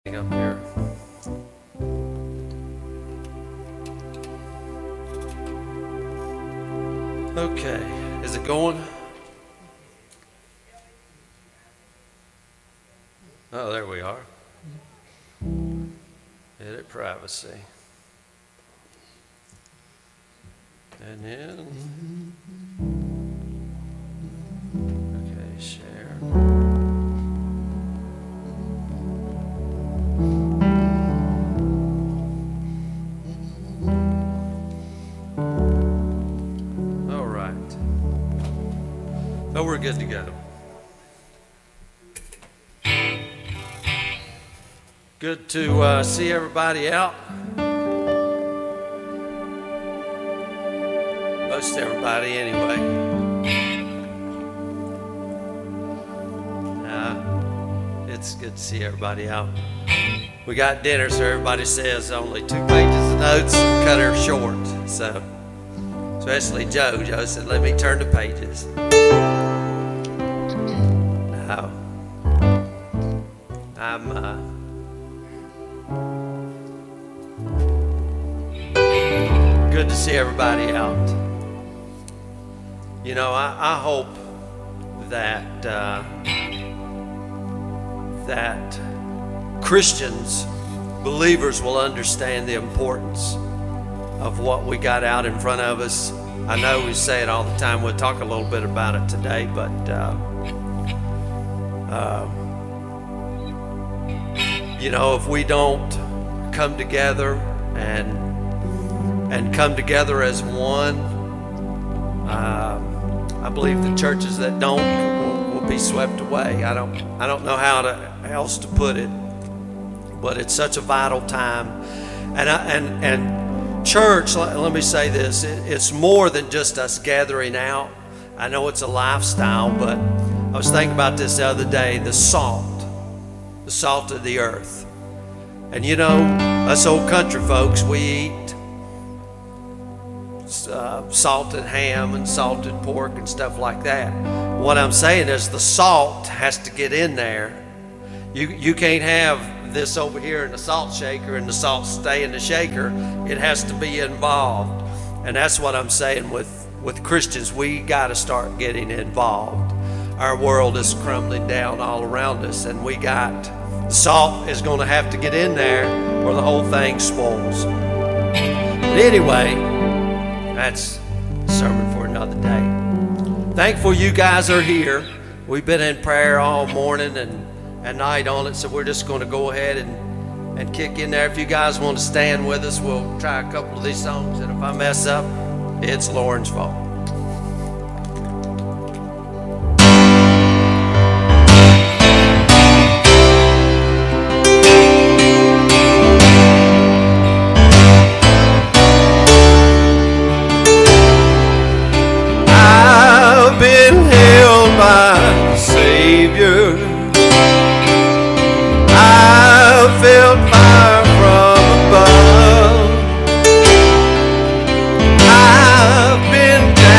Up here. Okay, is it going? Oh, there we are. Edit privacy. And then, okay, share. All right. Oh, we're good to go. Good to see everybody out. Most everybody, anyway. It's good to see everybody out. We got dinner, so everybody says only 2 pages of notes, cut her short. So, especially Joe. Joe said, "Let me turn the pages." No, I'm good to see everybody out. You know, I hope that that Christians, believers, will understand the importance of what we got out in front of us. I know we say it all the time. We'll talk a little bit about it today, but you know, if we don't come together and come together as one, I believe the churches that don't will be swept away. I don't know how else to put it, but it's such a vital time. And church, let me say this: it's more than just us gathering out. I know it's a lifestyle, but I was thinking about this the other day. The salt of the earth. And you know, us old country folks, we eat salted ham and salted pork and stuff like that. What I'm saying is the salt has to get in there. You can't have this over here in the salt shaker and the salt stay in the shaker. It has to be involved. And that's what I'm saying with Christians. We got to start getting involved. Our world is crumbling down all around us, and the salt is going to have to get in there or the whole thing spoils. But anyway, that's a sermon for another day. Thankful you guys are here. We've been in prayer all morning and night on it, so we're just going to go ahead and kick in there. If you guys want to stand with us, we'll try a couple of these songs, and if I mess up, it's Lauren's fault. I've been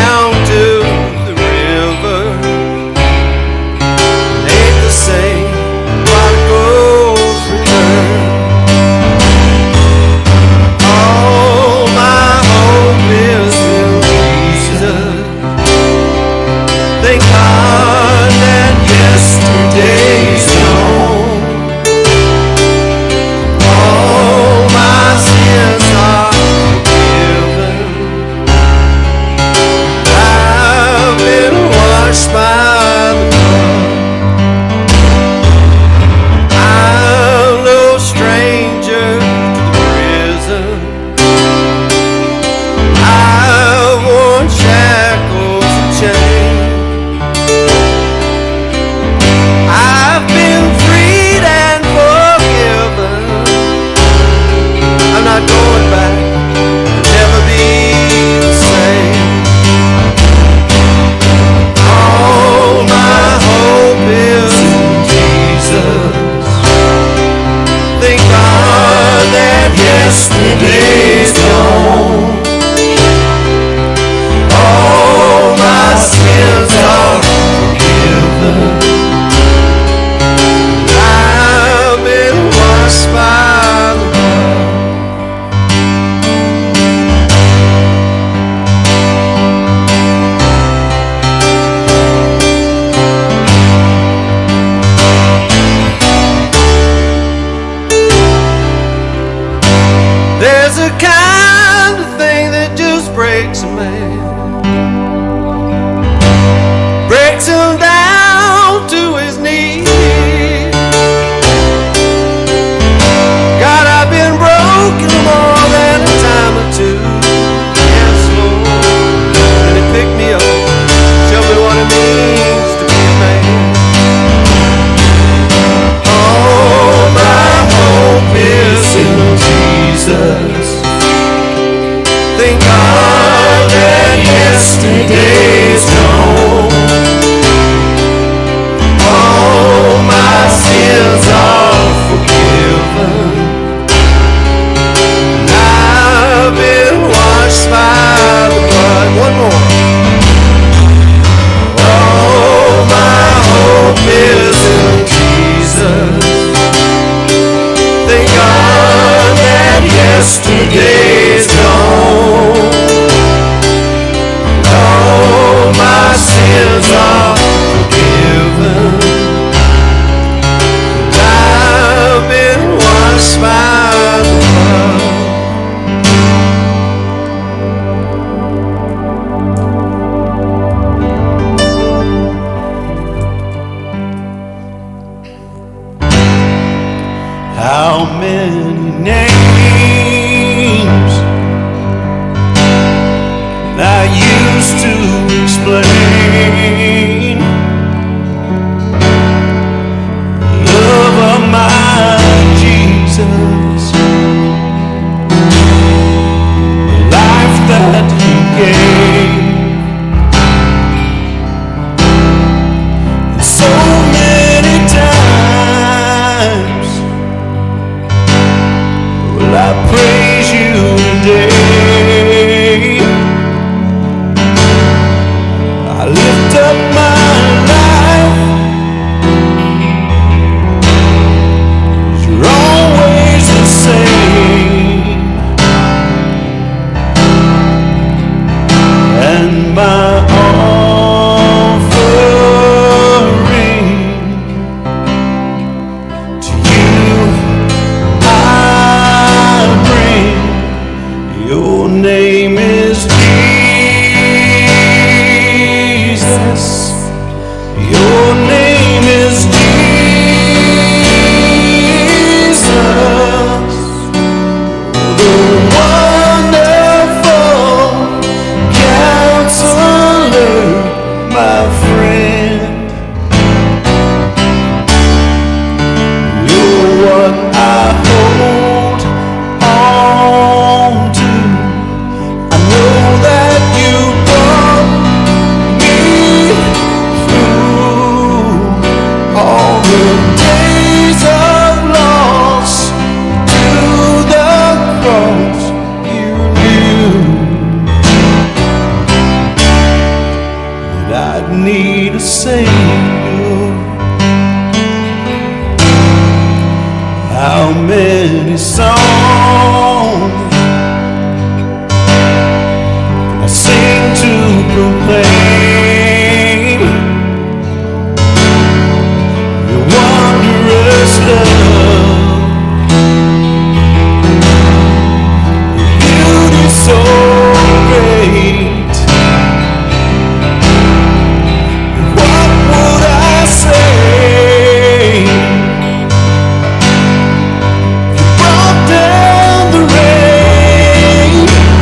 How many names I used to explain? Love of my Jesus, the life that He gave. And so many times will I praise You today. I lift up my life, 'cause You're always the same, and my offering to You I bring. Your name is Jesus. Your name is Jesus, the wonderful Counselor, my friend. You're what I hold on to. I know that You brought me through all the days of loss to the cross. You knew that I'd need a Savior. How many songs I sing to proclaim Your wondrous love, Your beauty so great. What would I say? You brought down the rain.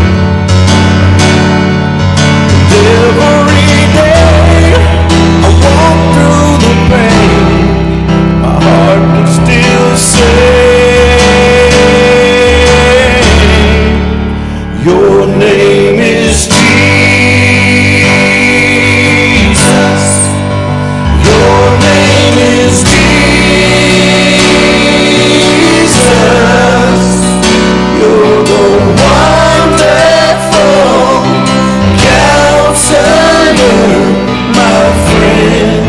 Every day I walk through the pain, my heart will still say, Your name is Jesus. Your name is Jesus. You're the wonderful Counselor, my friend.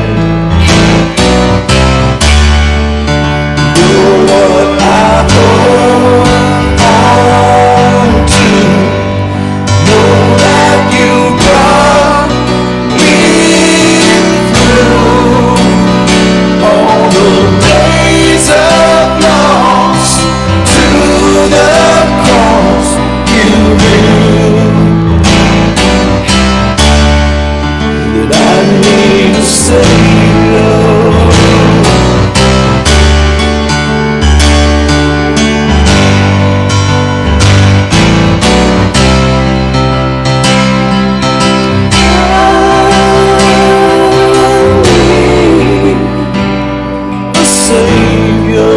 You're what I hold on to. Know that You brought me through all the days of loss to the cross. You knew that I need a Savior. A Savior.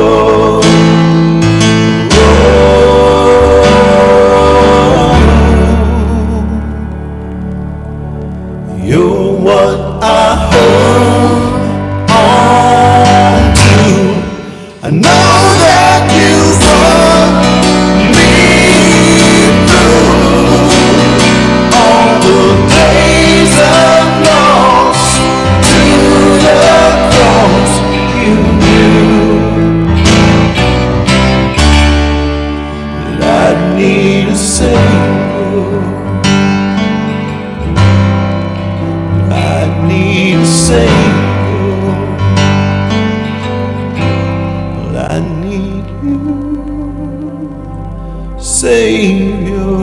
You're what I hold on to. I know that You brought me through all the days of loss to the cross. You knew that I'd need a Savior. I need a Savior, but I need You, Savior.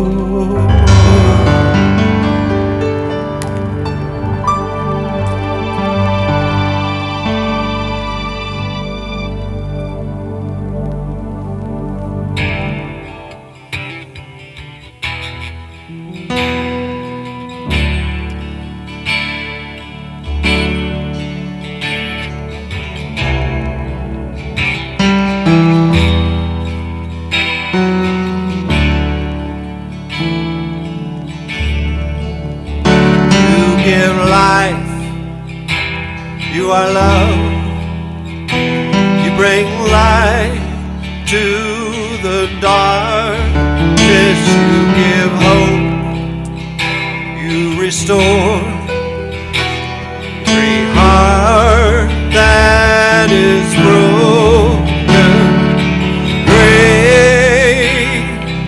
restore every heart that is broken. Great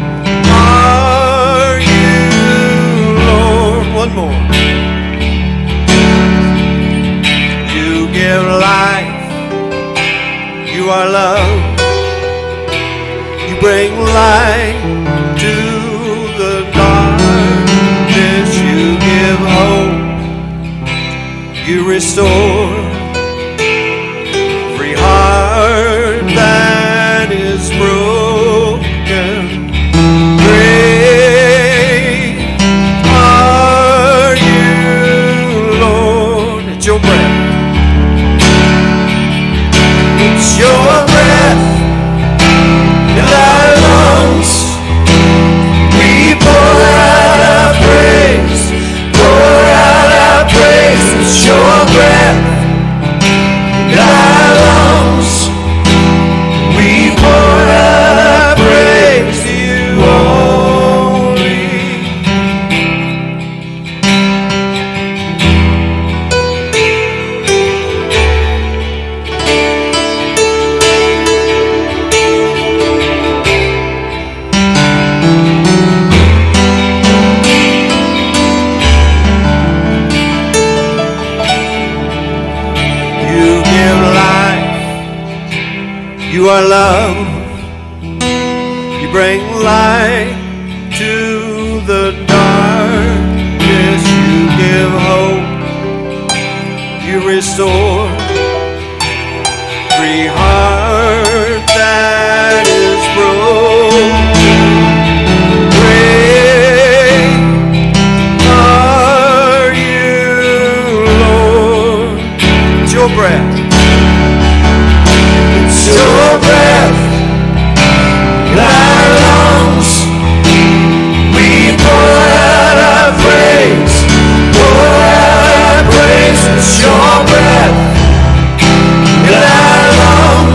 are you, Lord. One more. You give life. You are love. You bring light to the darkness. You give hope. You restore every heart that is broken. Great are you, Lord. It's your breath. It's your breath in our lungs. We pour out our praise, pour out our praise. It's your breath in our lungs. We pour out our praise to you only. You give life. You are love. You bring light to the darkness. You give hope. You restore every heart that is broken. Great are you, Lord. It's your breath. It's your breath in our lungs. We pour out our praise, pour out our praise. It's your breath in our lungs.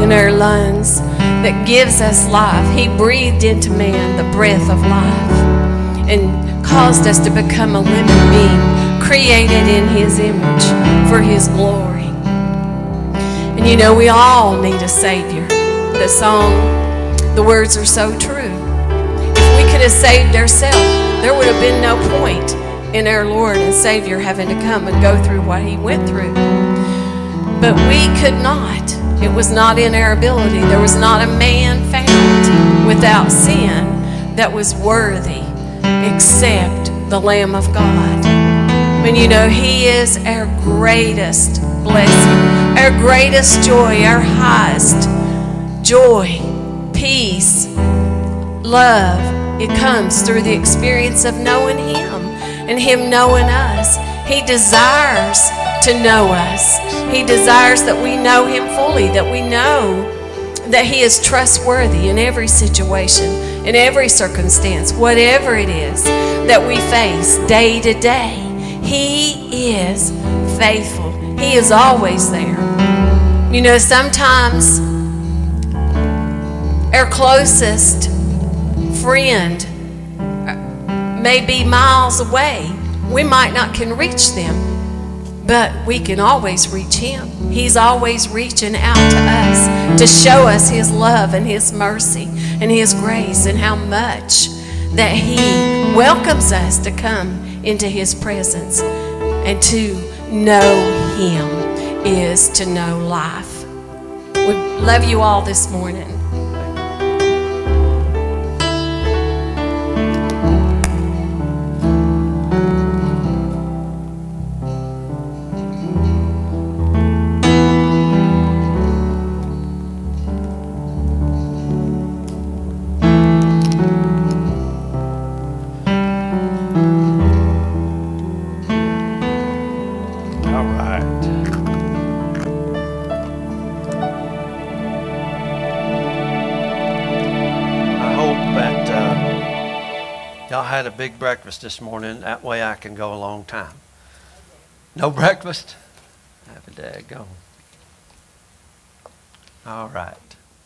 in our lungs that gives us life. He breathed into man the breath of life and caused us to become a living being, created in His image for His glory. And you know, we all need a Savior. The song, the words are so true. If we could have saved ourselves, there would have been no point in our Lord and Savior having to come and go through what He went through. But we could not. It was not in our ability. There was not a man found without sin that was worthy except the Lamb of God. And you know, He is our greatest blessing, our greatest joy, our highest joy, peace, love. It comes through the experience of knowing Him and Him knowing us. He desires to know us. He desires that we know Him fully, that we know that He is trustworthy in every situation, in every circumstance, whatever it is that we face day to day. He is faithful. He is always there. You know, sometimes our closest friend may be miles away. We might not can reach them, but we can always reach Him. He's always reaching out to us to show us His love and His mercy and His grace, and how much that He welcomes us to come into His presence. And to know Him is to know life. We love you all this morning. Had a big breakfast this morning. That way I can go a long time. No breakfast? Have a daggone. All right.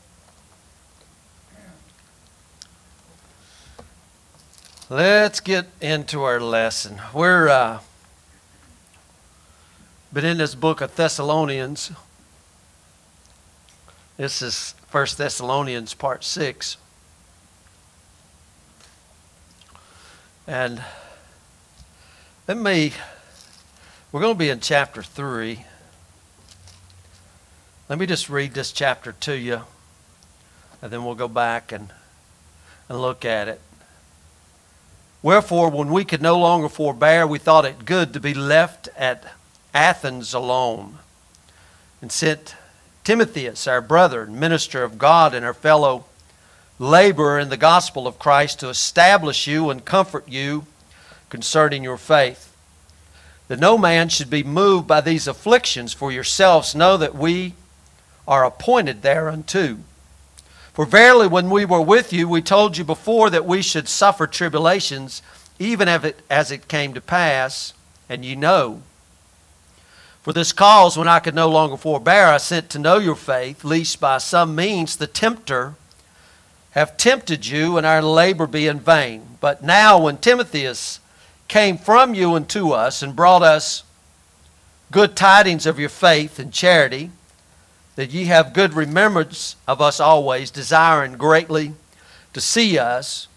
Let's get into our lesson. We're been in this book of Thessalonians. This is 1 Thessalonians part 6. And we're going to be in chapter 3. Let me just read this chapter to you, and then we'll go back and look at it. Wherefore, when we could no longer forbear, we thought it good to be left at Athens alone, and sent Timotheus, our brother and minister of God and our fellow laborer in the gospel of Christ, to establish you and comfort you concerning your faith, that no man should be moved by these afflictions. For yourselves know that we are appointed thereunto. For verily, when we were with you, we told you before that we should suffer tribulations, even as it came to pass, and you know. For this cause, when I could no longer forbear, I sent to know your faith, lest by some means the tempter have tempted you, and our labor be in vain. But now when Timotheus came from you unto us, and brought us good tidings of your faith and charity, that ye have good remembrance of us always, desiring greatly to see us,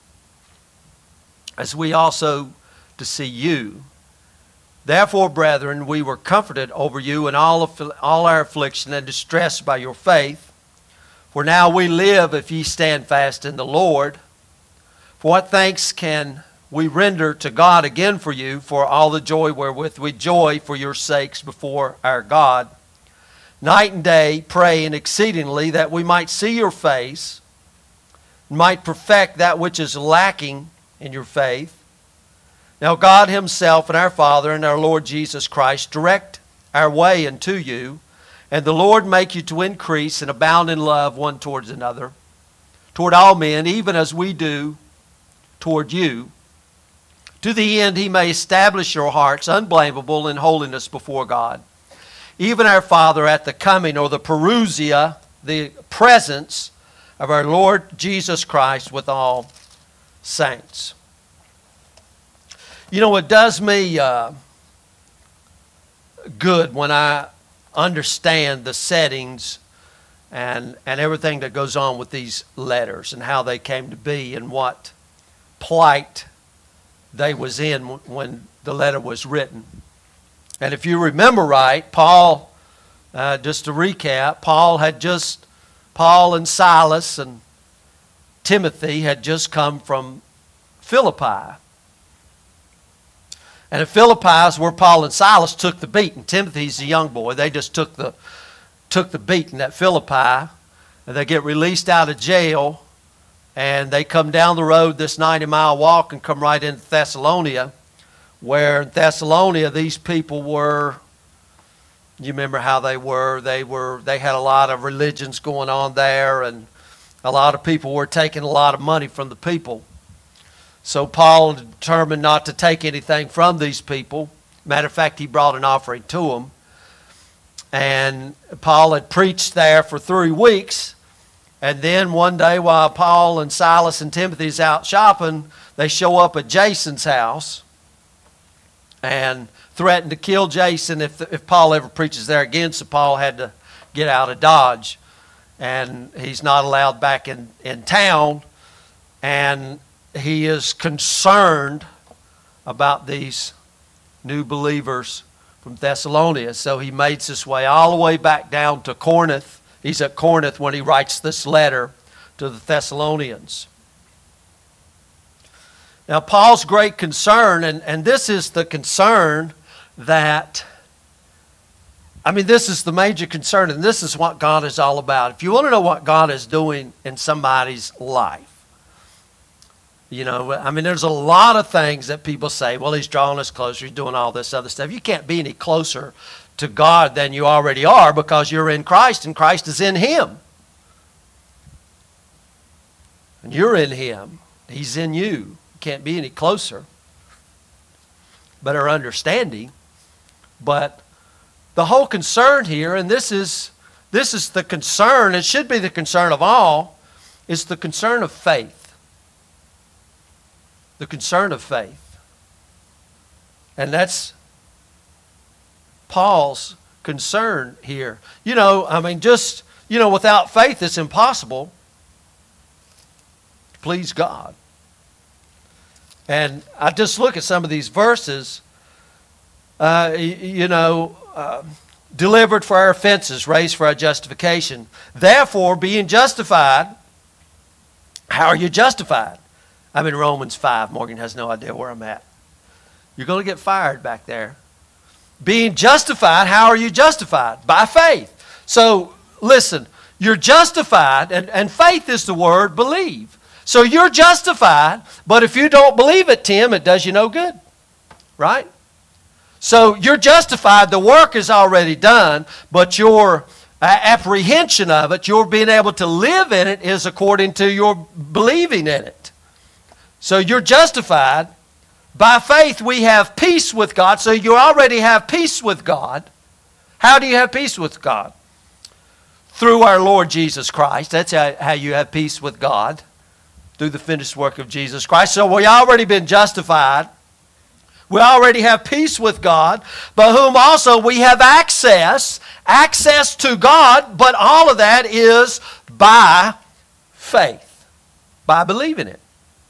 as we also to see you. Therefore, brethren, we were comforted over you in all our affliction and distress by your faith. For now we live, if ye stand fast in the Lord. For what thanks can we render to God again for you, for all the joy wherewith we joy for your sakes before our God, night and day, praying exceedingly that we might see your face, and might perfect that which is lacking in your faith. Now God Himself and our Father and our Lord Jesus Christ direct our way unto you, and the Lord make you to increase and abound in love one towards another, toward all men, even as we do toward you, to the end He may establish your hearts unblameable in holiness before God. Even our Father at the coming, or the parousia the presence of our Lord Jesus Christ with all saints. You know, it does me good when I understand the settings and everything that goes on with these letters and how they came to be and what plight they was in when the letter was written. And if you remember right, Paul, just to recap, Paul and Silas and Timothy had just come from Philippi. And at Philippi is where Paul and Silas took the beating. Timothy's a young boy. They just took the beating at Philippi. And they get released out of jail. And they come down the road, this 90-mile walk, and come right into Thessalonica. Where in Thessalonica, these people were, you remember how they were. They had a lot of religions going on there. And a lot of people were taking a lot of money from the people. So Paul determined not to take anything from these people. Matter of fact, he brought an offering to them. And Paul had preached there for 3 weeks. And then one day while Paul and Silas and Timothy's out shopping, they show up at Jason's house and threaten to kill Jason if Paul ever preaches there again. So Paul had to get out of Dodge. And he's not allowed back in town. And he is concerned about these new believers from Thessalonica. So he makes his way all the way back down to Corinth. He's at Corinth when he writes this letter to the Thessalonians. Now Paul's great concern, and this is the concern that, this is the major concern, and this is what God is all about. If you want to know what God is doing in somebody's life, there's a lot of things that people say, well, he's drawing us closer, he's doing all this other stuff. You can't be any closer to God than you already are because you're in Christ and Christ is in him. And you're in him. He's in you. You can't be any closer. Better understanding. But the whole concern here, and this is the concern, it should be the concern of all, is the concern of faith. The concern of faith. And that's Paul's concern here. Without faith it's impossible to please God. And I just look at some of these verses, delivered for our offenses, raised for our justification. Therefore, being justified, how are you justified? I'm in Romans 5. Morgan has no idea where I'm at. You're going to get fired back there. Being justified, how are you justified? By faith. So, listen, you're justified, and faith is the word believe. So you're justified, but if you don't believe it, Tim, it does you no good. Right? So you're justified, the work is already done, but your apprehension of it, your being able to live in it, is according to your believing in it. So you're justified. By faith we have peace with God. So you already have peace with God. How do you have peace with God? Through our Lord Jesus Christ. That's how you have peace with God. Through the finished work of Jesus Christ. So we already been justified. We already have peace with God, by whom also we have access to God, but all of that is by faith, by believing it.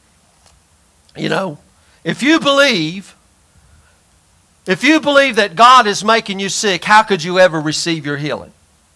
If you believe that God is making you sick, how could you ever receive your healing?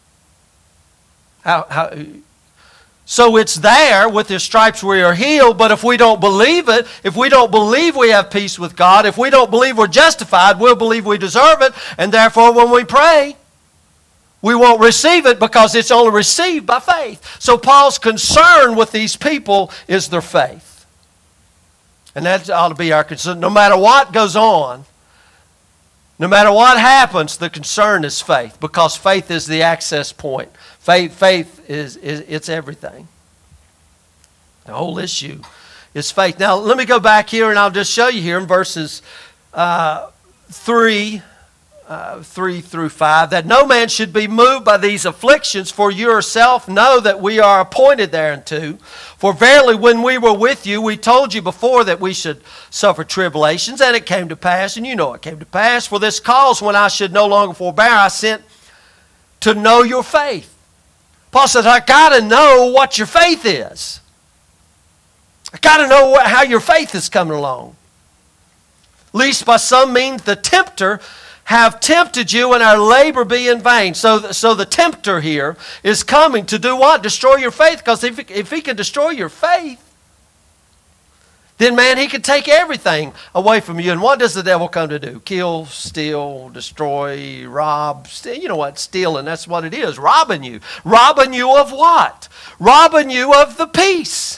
So it's there, with His stripes we are healed, but if we don't believe it, if we don't believe we have peace with God, if we don't believe we're justified, we'll believe we deserve it, and therefore when we pray, we won't receive it because it's only received by faith. So Paul's concern with these people is their faith. And that ought to be our concern. No matter what goes on, no matter what happens, the concern is faith, because faith is the access point. Faith is it's everything. The whole issue is faith. Now, let me go back here and I'll just show you here in verses 3 3 through 5, that no man should be moved by these afflictions, for yourself know that we are appointed thereunto. For verily when we were with you, we told you before that we should suffer tribulations, and it came to pass, and you know it came to pass. For this cause, when I should no longer forbear, I sent to know your faith. Paul says, I got to know what your faith is. I got to know how your faith is coming along. Least by some means the tempter have tempted you, and our labor be in vain. So the tempter here is coming to do what? Destroy your faith. Because if he can destroy your faith, then man, he can take everything away from you. And what does the devil come to do? Kill, steal, destroy, rob. You know what? Stealing, that's what it is. Robbing you. Robbing you of what? Robbing you of the peace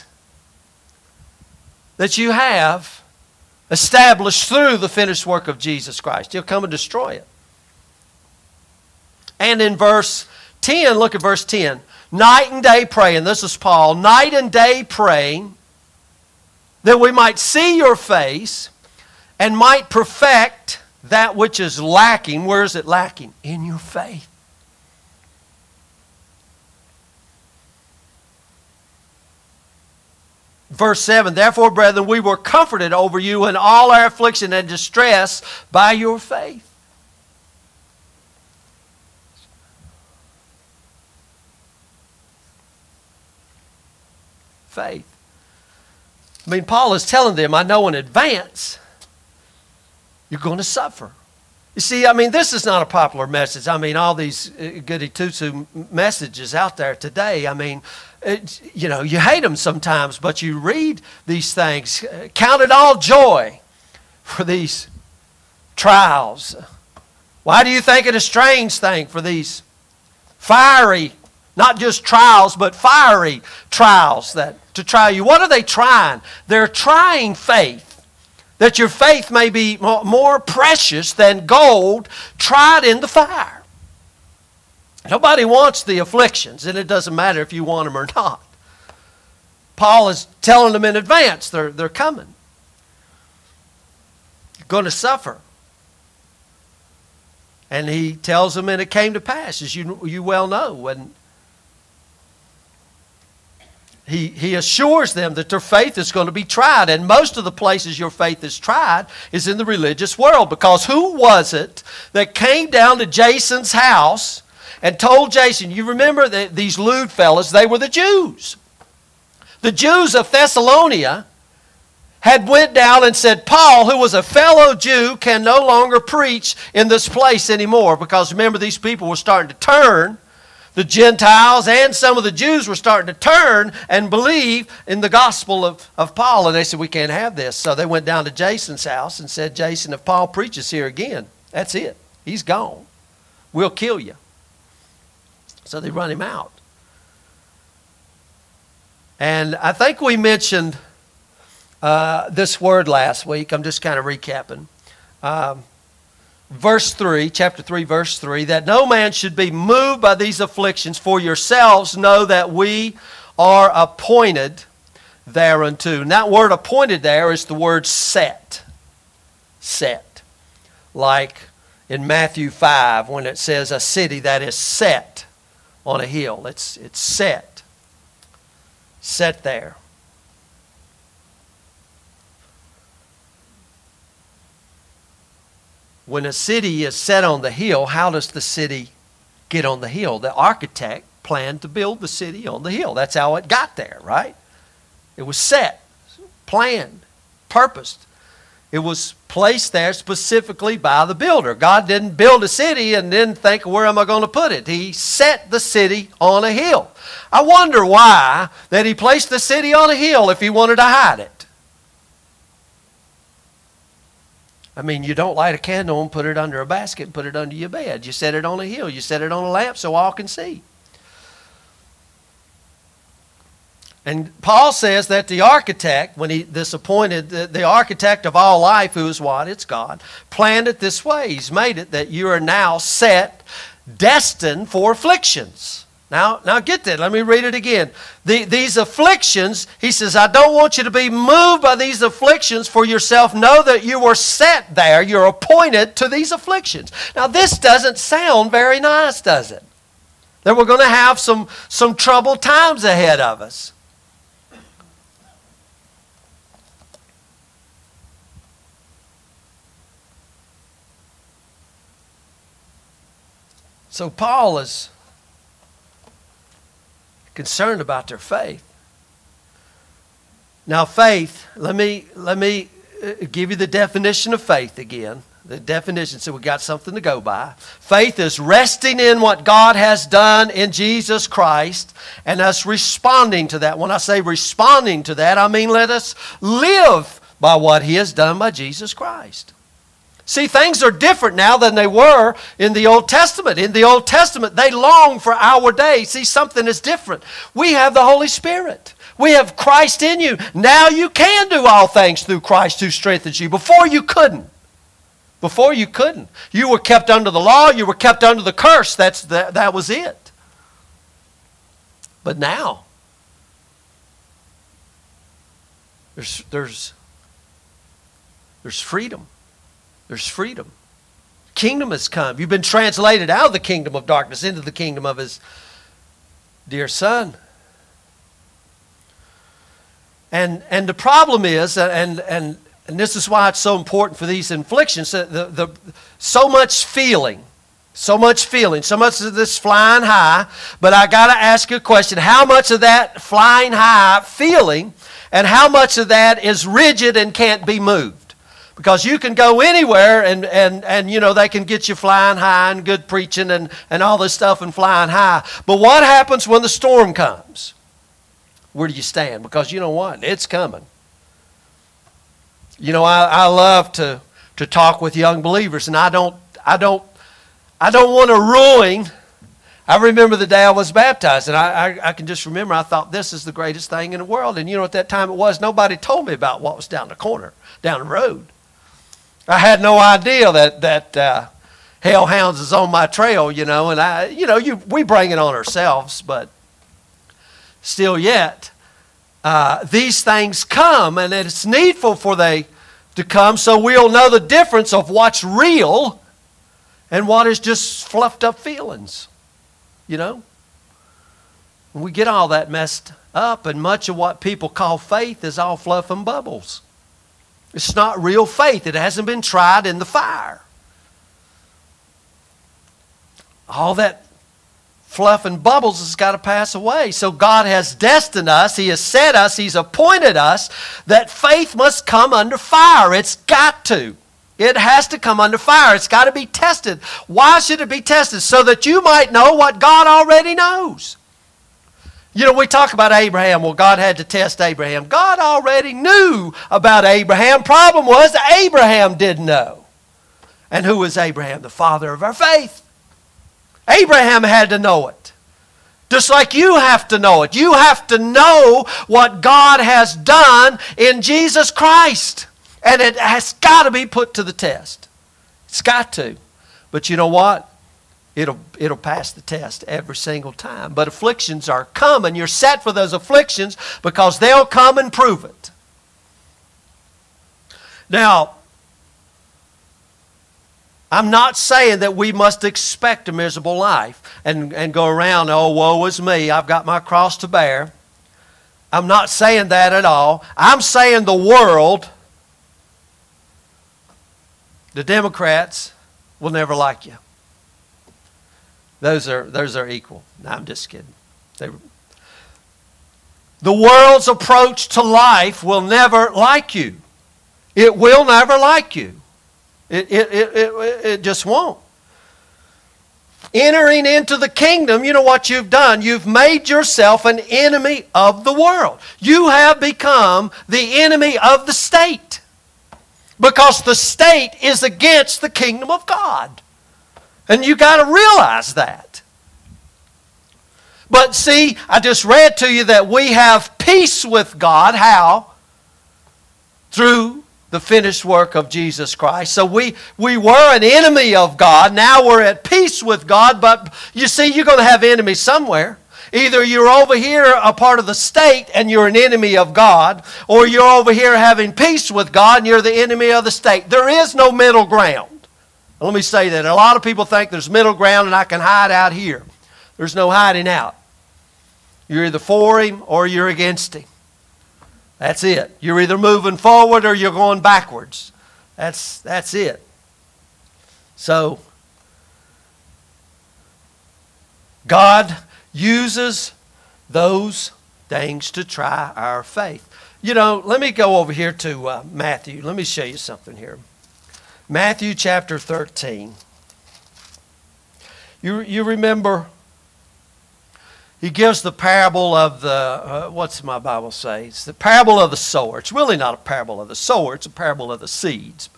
that you have established through the finished work of Jesus Christ. He'll come and destroy it. And in verse 10, look at verse 10. Night and day praying, this is Paul, night and day praying that we might see your face and might perfect that which is lacking. Where is it lacking? In your faith. Verse 7, therefore, brethren, we were comforted over you in all our affliction and distress by your faith. Faith. I mean, Paul is telling them, I know in advance you're going to suffer. You see, I mean, this is not a popular message. I mean, all these goody-two-two messages out there today, I mean, you know, you hate them sometimes, but you read these things. Count it all joy for these trials. Why do you think it a strange thing for these fiery, not just trials, but fiery trials that to try you? What are they trying? They're trying faith. That your faith may be more precious than gold tried in the fire. Nobody wants the afflictions, and it doesn't matter if you want them or not. Paul is telling them in advance they're coming. You're going to suffer. And he tells them, and it came to pass, as you well know. And he assures them that their faith is going to be tried. And most of the places your faith is tried is in the religious world. Because who was it that came down to Jason's house and told Jason, you remember that these lewd fellas, they were the Jews. The Jews of Thessalonica had went down and said, Paul, who was a fellow Jew, can no longer preach in this place anymore. Because remember, these people were starting to turn. The Gentiles and some of the Jews were starting to turn and believe in the gospel of Paul. And they said, we can't have this. So they went down to Jason's house and said, Jason, if Paul preaches here again, that's it. He's gone. We'll kill you. So they run him out. And I think we mentioned this word last week. I'm just kind of recapping. Verse 3, chapter 3, verse 3, that no man should be moved by these afflictions, for yourselves know that we are appointed thereunto. And that word appointed there is the word set. Set. Like in Matthew 5, when it says a city that is set on a hill. It's set. Set there. When a city is set on the hill, how does the city get on the hill? The architect planned to build the city on the hill. That's how it got there, right? It was set, planned, purposed. It was placed there specifically by the builder. God didn't build a city and then think, where am I going to put it? He set the city on a hill. I wonder why that he placed the city on a hill if he wanted to hide it. I mean, you don't light a candle and put it under a basket and put it under your bed. You set it on a hill. You set it on a lamp so all can see. And Paul says that the architect, when the architect of all life, who is what? It's God, planned it this way. He's made it that you are now set, destined for afflictions. Now get that. Let me read it again. These afflictions, he says, I don't want you to be moved by these afflictions for yourself. Know that you were set there. You're appointed to these afflictions. Now, this doesn't sound very nice, does it? That we're going to have some troubled times ahead of us. So Paul is concerned about their faith. Now faith, let me give you the definition of faith again. The definition, so we got something to go by. Faith is resting in what God has done in Jesus Christ and us responding to that. When I say responding to that, I mean let us live by what He has done by Jesus Christ. See, things are different now than they were in the Old Testament. In the Old Testament, they longed for our day. See, something is different. We have the Holy Spirit. We have Christ in you. Now you can do all things through Christ who strengthens you. Before you couldn't. Before you couldn't. You were kept under the law. You were kept under the curse. That was it. But now, there's freedom. There's freedom. Kingdom has come. You've been translated out of the kingdom of darkness into the kingdom of His dear Son. And the problem is, and this is why it's so important for these afflictions, so much feeling, so much of this flying high, but I got to ask you a question. How much of that flying high feeling and how much of that is rigid and can't be moved? Because you can go anywhere and you know, they can get you flying high and good preaching and all this stuff and flying high. But what happens when the storm comes? Where do you stand? Because you know what? It's coming. You know, I love to talk with young believers, and I don't want to ruin. I remember the day I was baptized, and I can just remember I thought this is the greatest thing in the world. And you know, at that time it was. Nobody told me about what was down the corner, down the road. I had no idea that hellhounds is on my trail, you know, and we bring it on ourselves, but still yet, these things come, and it's needful for they to come so we'll know the difference of what's real and what is just fluffed up feelings, you know. And we get all that messed up, and much of what people call faith is all fluff and bubbles. It's not real faith. It hasn't been tried in the fire. All that fluff and bubbles has got to pass away. So God has destined us. He has set us. He's appointed us that faith must come under fire. It's got to. It has to come under fire. It's got to be tested. Why should it be tested? So that you might know what God already knows. You know, we talk about Abraham. Well, God had to test Abraham. God already knew about Abraham. Problem was, Abraham didn't know. And who was Abraham? The father of our faith. Abraham had to know it. Just like you have to know it. You have to know what God has done in Jesus Christ. And it has got to be put to the test. It's got to. But you know what? It'll pass the test every single time. But afflictions are coming. You're set for those afflictions because they'll come and prove it. Now, I'm not saying that we must expect a miserable life and go around, oh, woe is me, I've got my cross to bear. I'm not saying that at all. I'm saying the world, the Democrats, will never like you. Those are equal. No, I'm just kidding. The world's approach to life will never like you. It will never like you. It just won't. Entering into the kingdom, you know what you've done? You've made yourself an enemy of the world. You have become the enemy of the state. Because the state is against the kingdom of God. And you got to realize that. But see, I just read to you that we have peace with God. How? Through the finished work of Jesus Christ. So we were an enemy of God. Now we're at peace with God. But you see, you're going to have enemies somewhere. Either you're over here a part of the state and you're an enemy of God, or you're over here having peace with God and you're the enemy of the state. There is no middle ground. Let me say that. A lot of people think there's middle ground and I can hide out here. There's no hiding out. You're either for Him or you're against Him. That's it. You're either moving forward or you're going backwards. That's it. So, God uses those things to try our faith. You know, let me go over here to Matthew. Let me show you something here. Matthew chapter 13. You remember, he gives the parable of the, what's my Bible say? It's the parable of the sower. It's really not a parable of the sower. It's a parable of the seeds.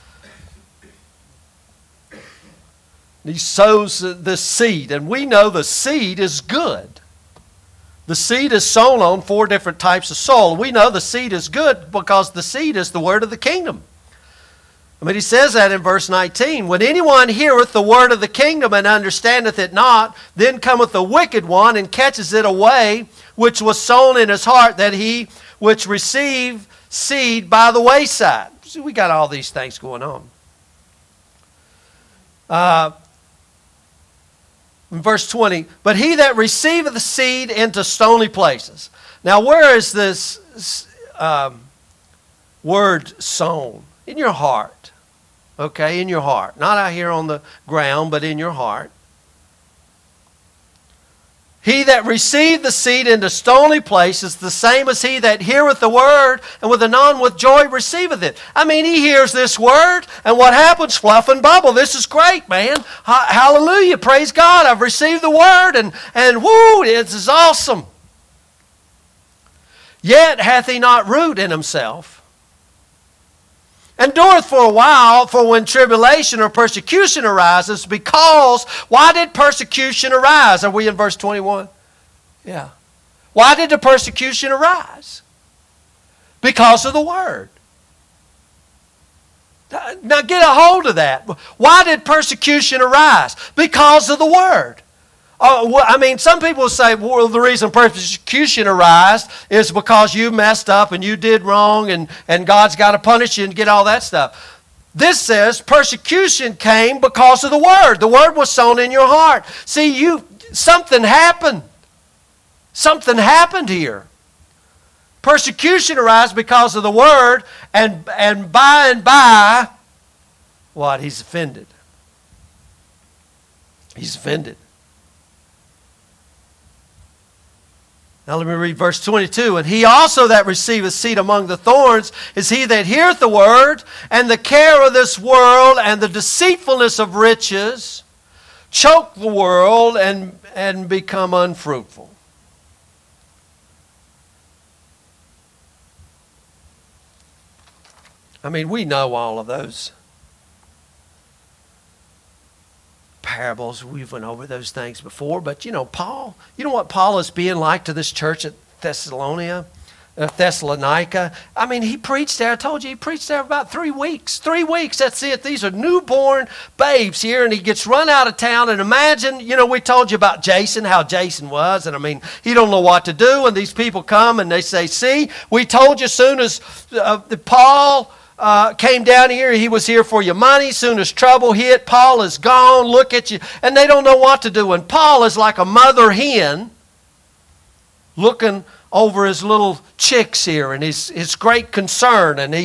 He sows this seed, and we know the seed is good. The seed is sown on 4 different types of soil. We know the seed is good because the seed is the word of the kingdom. I mean, he says that in verse 19. When anyone heareth the word of the kingdom and understandeth it not, then cometh the wicked one and catches it away, which was sown in his heart, that he which received seed by the wayside. See, we got all these things going on. In verse 20, but he that receiveth the seed into stony places. Now, where is this word sown? In your heart. Okay, in your heart. Not out here on the ground, but in your heart. He that received the seed into stony places, the same as he that heareth the word, and with anon with joy receiveth it. I mean, he hears this word, and what happens? Fluff and bubble. This is great, man. Hallelujah. Praise God. I've received the word, and whoo, this is awesome. Yet hath he not root in himself. Endureth for a while, for when tribulation or persecution arises, because, why did persecution arise? Are we in verse 21? Yeah. Why did the persecution arise? Because of the word. Now get a hold of that. Why did persecution arise? Because of the word. I mean, some people say, well, the reason persecution arises is because you messed up and you did wrong and God's got to punish you and get all that stuff. This says persecution came because of the word. The word was sown in your heart. See, something happened. Something happened here. Persecution arises because of the word, and by, what? He's offended. He's offended. Now let me read verse 22. And he also that receiveth seed among the thorns is he that heareth the word, and the care of this world and the deceitfulness of riches choke the world and become unfruitful. I mean, we know all of those parables. We've went over those things before, but you know what Paul is being like to this church at Thessalonica. I mean, he preached there. I told you he preached there about 3 weeks. 3 weeks, that's it. These are newborn babes here, and he gets run out of town. And imagine, we told you about Jason, how Jason was. And I mean, he don't know what to do. And these people come and they say, see, we told you as soon as Paul came down here, he was here for your money. Soon as trouble hit, Paul is gone. Look at you. And they don't know what to do. And Paul is like a mother hen looking over his little chicks here and his great concern. And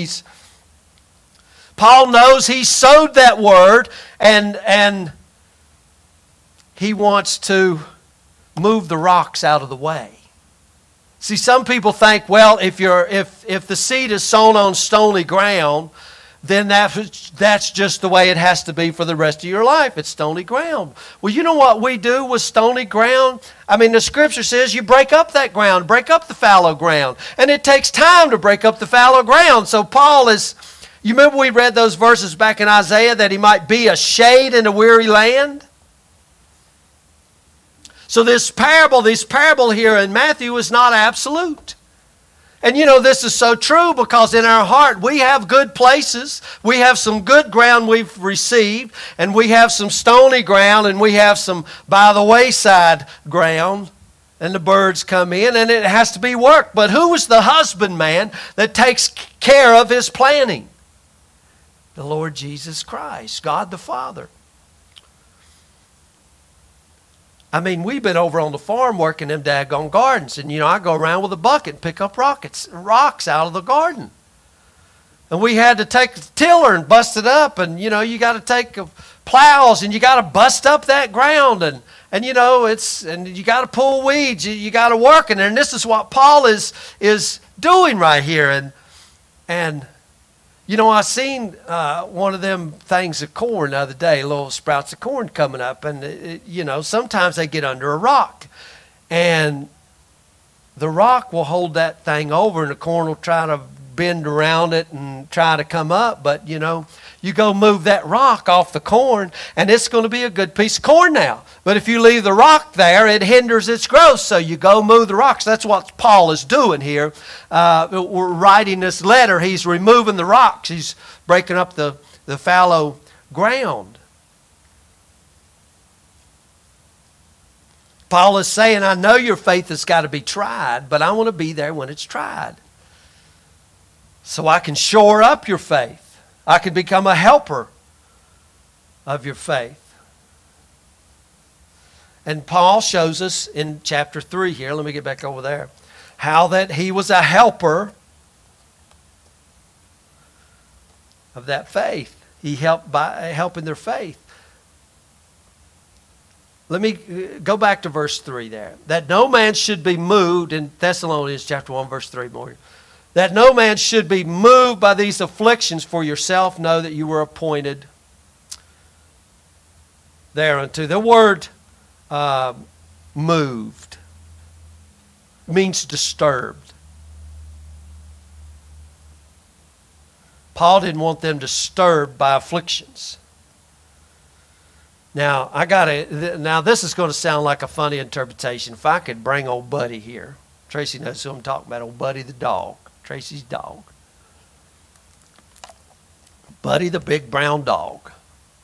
Paul knows he sowed that word and he wants to move the rocks out of the way. See, some people think, well, if the seed is sown on stony ground, then that's just the way it has to be for the rest of your life. It's stony ground. Well, you know what we do with stony ground? I mean, the scripture says you break up that ground, break up the fallow ground. And it takes time to break up the fallow ground. So Paul you remember we read those verses back in Isaiah that he might be a shade in a weary land? So this parable here in Matthew is not absolute. And you know, this is so true because in our heart we have good places. We have some good ground we've received, and we have some stony ground, and we have some by the wayside ground. And the birds come in, and it has to be worked. But who is the husbandman that takes care of his planting? The Lord Jesus Christ, God the Father. I mean, we've been over on the farm working them daggone gardens. And, you know, I go around with a bucket and pick up rocks out of the garden. And we had to take the tiller and bust it up. And, you know, you got to take plows and you got to bust up that ground. And you know, and you got to pull weeds. You got to work in there. And this is what Paul is doing right here. And you know, I seen one of them things of corn the other day, little sprouts of corn coming up. And, you know, sometimes they get under a rock. And the rock will hold that thing over and the corn will try to bend around it and try to come up. But, you know, you go move that rock off the corn and it's going to be a good piece of corn now. But if you leave the rock there, it hinders its growth. So you go move the rocks. That's what Paul is doing here. We're writing this letter. He's removing the rocks. He's breaking up the fallow ground. Paul is saying, I know your faith has got to be tried, but I want to be there when it's tried. So I can shore up your faith. I can become a helper of your faith. And Paul shows us in chapter 3 here, let me get back over there, how that he was a helper of that faith. He helped by helping their faith. Let me go back to verse 3 there. That no man should be moved, in Thessalonians chapter 1, verse 3 more. That no man should be moved by these afflictions, for yourself know that you were appointed thereunto. The word moved means disturbed. Paul didn't want them disturbed by afflictions. Now, now this is going to sound like a funny interpretation. If I could bring old Buddy here. Tracy knows who I'm talking about, old Buddy the dog. Tracy's dog. Buddy the big brown dog.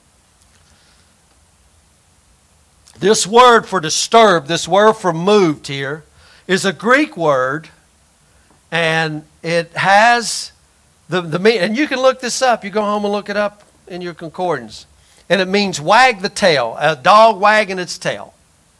This word for disturbed, this word for moved here, is a Greek word, and it has and you can look this up. You go home and look it up in your concordance. And it means wag the tail, a dog wagging its tail.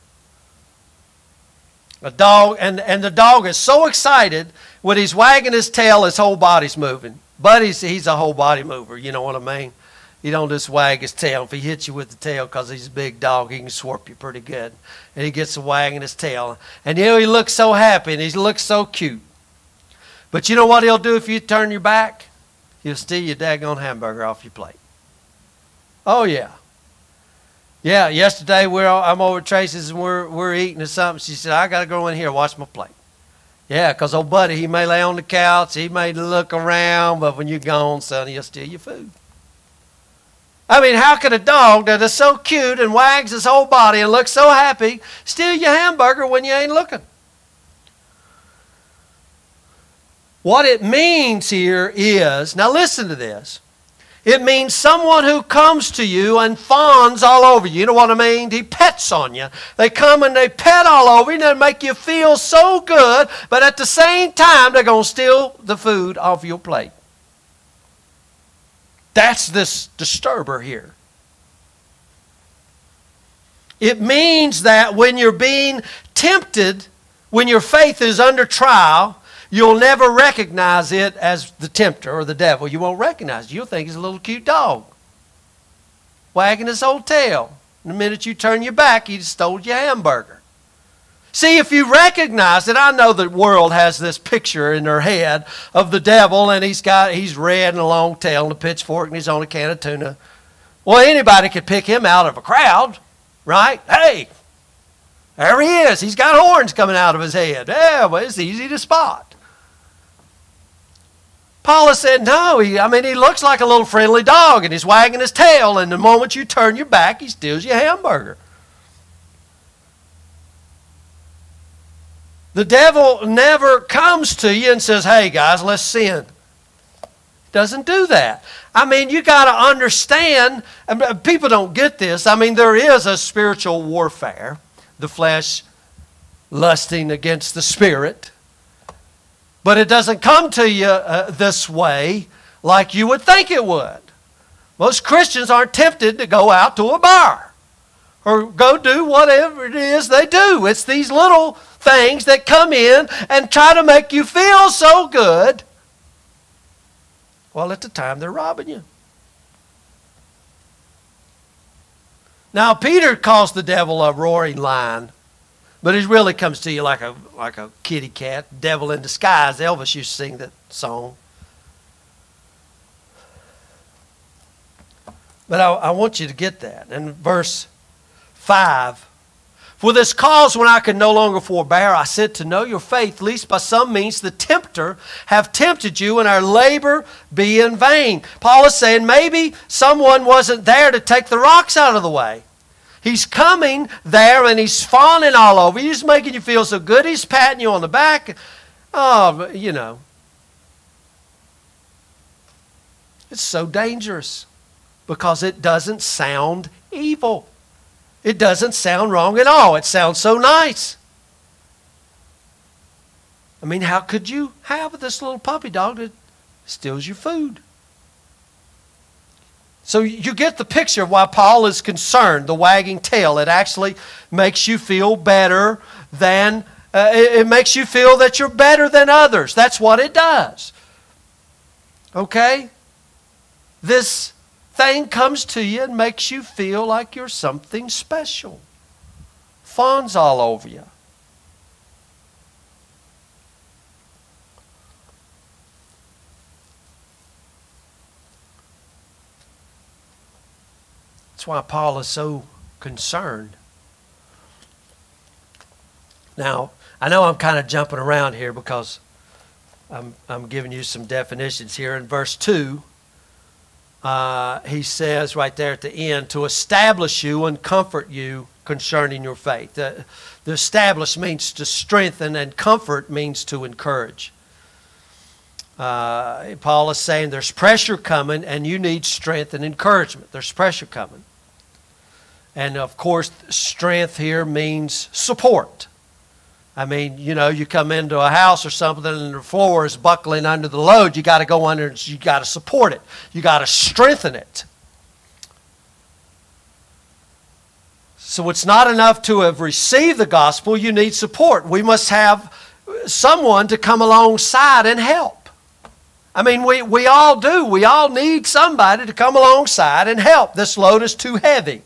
A dog, and the dog is so excited when he's wagging his tail, his whole body's moving. But he's a whole body mover, you know what I mean? He don't just wag his tail. If he hits you with the tail because he's a big dog, he can swarp you pretty good. And he gets to wagging his tail. And you know, he looks so happy and he looks so cute. But you know what he'll do if you turn your back? He'll steal your daggone hamburger off your plate. Oh, yeah. Yeah, yesterday I'm over at Tracy's and we're eating or something. She said, I got to go in here and wash my plate. Yeah, because old Buddy, he may lay on the couch, he may look around, but when you're gone, son, he'll steal your food. I mean, how could a dog that is so cute and wags his whole body and looks so happy steal your hamburger when you ain't looking? What it means here is, now listen to this. It means someone who comes to you and fawns all over you. You know what I mean? He pets on you. They come and they pet all over you and they make you feel so good, but at the same time, they're going to steal the food off your plate. That's this disturber here. It means that when you're being tempted, when your faith is under trial, you'll never recognize it as the tempter or the devil. You won't recognize it. You'll think it's a little cute dog wagging his old tail. And the minute you turn your back, he stole your hamburger. See, if you recognize it, I know the world has this picture in their head of the devil, and he's red and a long tail and a pitchfork, and he's on a can of tuna. Well, anybody could pick him out of a crowd, right? Hey, there he is. He's got horns coming out of his head. Yeah, well, it's easy to spot. Paula said, no, he looks like a little friendly dog, and he's wagging his tail, and the moment you turn your back, he steals your hamburger. The devil never comes to you and says, hey guys, let's sin. Doesn't do that. I mean, you got to understand, people don't get this. I mean, there is a spiritual warfare, the flesh lusting against the spirit. But it doesn't come to you this way like you would think it would. Most Christians aren't tempted to go out to a bar or go do whatever it is they do. It's these little things that come in and try to make you feel so good. Well, at the time, they're robbing you. Now, Peter calls the devil a roaring lion, but it really comes to you like a kitty cat, devil in disguise. Elvis used to sing that song. But I want you to get that. In verse 5, for this cause when I could no longer forbear, I said to know your faith, lest by some means the tempter have tempted you and our labor be in vain. Paul is saying maybe someone wasn't there to take the rocks out of the way. He's coming there and he's fawning all over you. He's making you feel so good. He's patting you on the back. Oh, you know. It's so dangerous because it doesn't sound evil. It doesn't sound wrong at all. It sounds so nice. I mean, how could you have this little puppy dog that steals your food? So you get the picture of why Paul is concerned, the wagging tail. It actually makes you feel better than, it makes you feel that you're better than others. That's what it does. Okay? This thing comes to you and makes you feel like you're something special. Fawns all over you. That's why Paul is so concerned. Now, I know I'm kind of jumping around here because I'm giving you some definitions here. In verse 2, he says right there at the end, to establish you and comfort you concerning your faith. The establish means to strengthen, and comfort means to encourage. Paul is saying there's pressure coming and you need strength and encouragement. There's pressure coming. And of course, strength here means support. I mean, you know, you come into a house or something and the floor is buckling under the load. You got to go under and you got to support it. You got to strengthen it. So it's not enough to have received the gospel. You need support. We must have someone to come alongside and help. I mean, we all do. We all need somebody to come alongside and help. This load is too heavy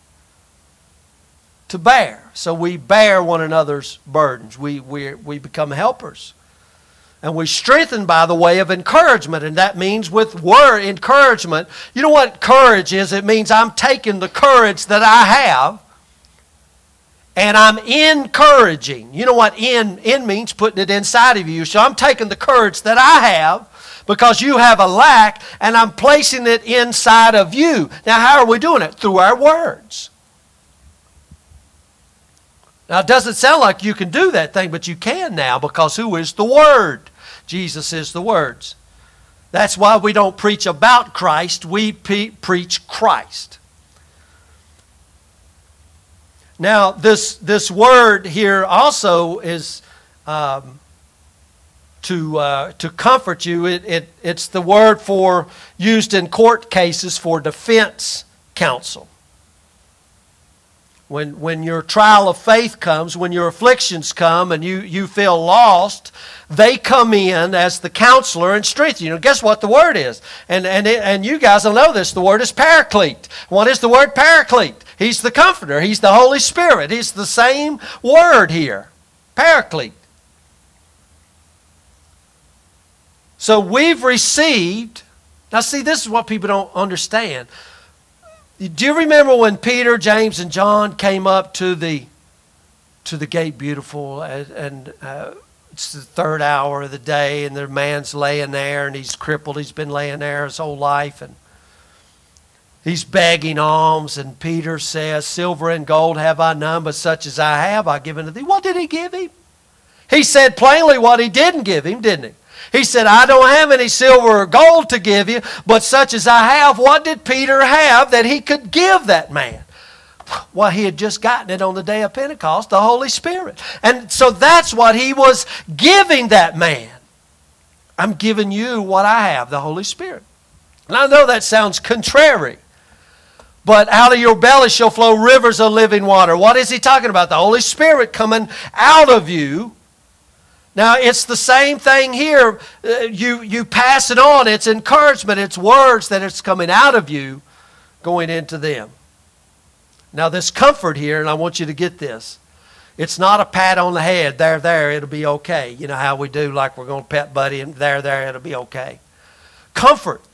to bear. So we bear one another's burdens. We become helpers. And we strengthen by the way of encouragement. And that means with word encouragement. You know what courage is? It means I'm taking the courage that I have and I'm encouraging. You know what in means? Putting it inside of you. So I'm taking the courage that I have because you have a lack and I'm placing it inside of you. Now how are we doing it? Through our words. Now, it doesn't sound like you can do that thing, but you can now because who is the Word? Jesus is the words. That's why we don't preach about Christ. We preach Christ. Now, this word here also is to comfort you. It's the word used in court cases for defense counsel. When your trial of faith comes, when your afflictions come and you feel lost, they come in as the counselor and strengthen you. And guess what the word is? And you guys will know this. The word is paraclete. What is the word paraclete? He's the comforter. He's the Holy Spirit. It's the same word here. Paraclete. So we've received. Now see, this is what people don't understand. Do you remember when Peter, James, and John came up to the gate beautiful and it's the third hour of the day and their man's laying there and he's crippled. He's been laying there his whole life and he's begging alms, and Peter says, silver and gold have I none, but such as I have I give unto thee. What did he give him? He said plainly what he didn't give him, didn't he? He said, I don't have any silver or gold to give you, but such as I have. What did Peter have that he could give that man? Well, he had just gotten it on the day of Pentecost, the Holy Spirit. And so that's what he was giving that man. I'm giving you what I have, the Holy Spirit. And I know that sounds contrary, but out of your belly shall flow rivers of living water. What is he talking about? The Holy Spirit coming out of you. Now, it's the same thing here. You pass it on. It's encouragement. It's words that it's coming out of you, going into them. Now, this comfort here, and I want you to get this. It's not a pat on the head. There, it'll be okay. You know how we do, like we're going to pet Buddy, and there, it'll be okay. Comfort.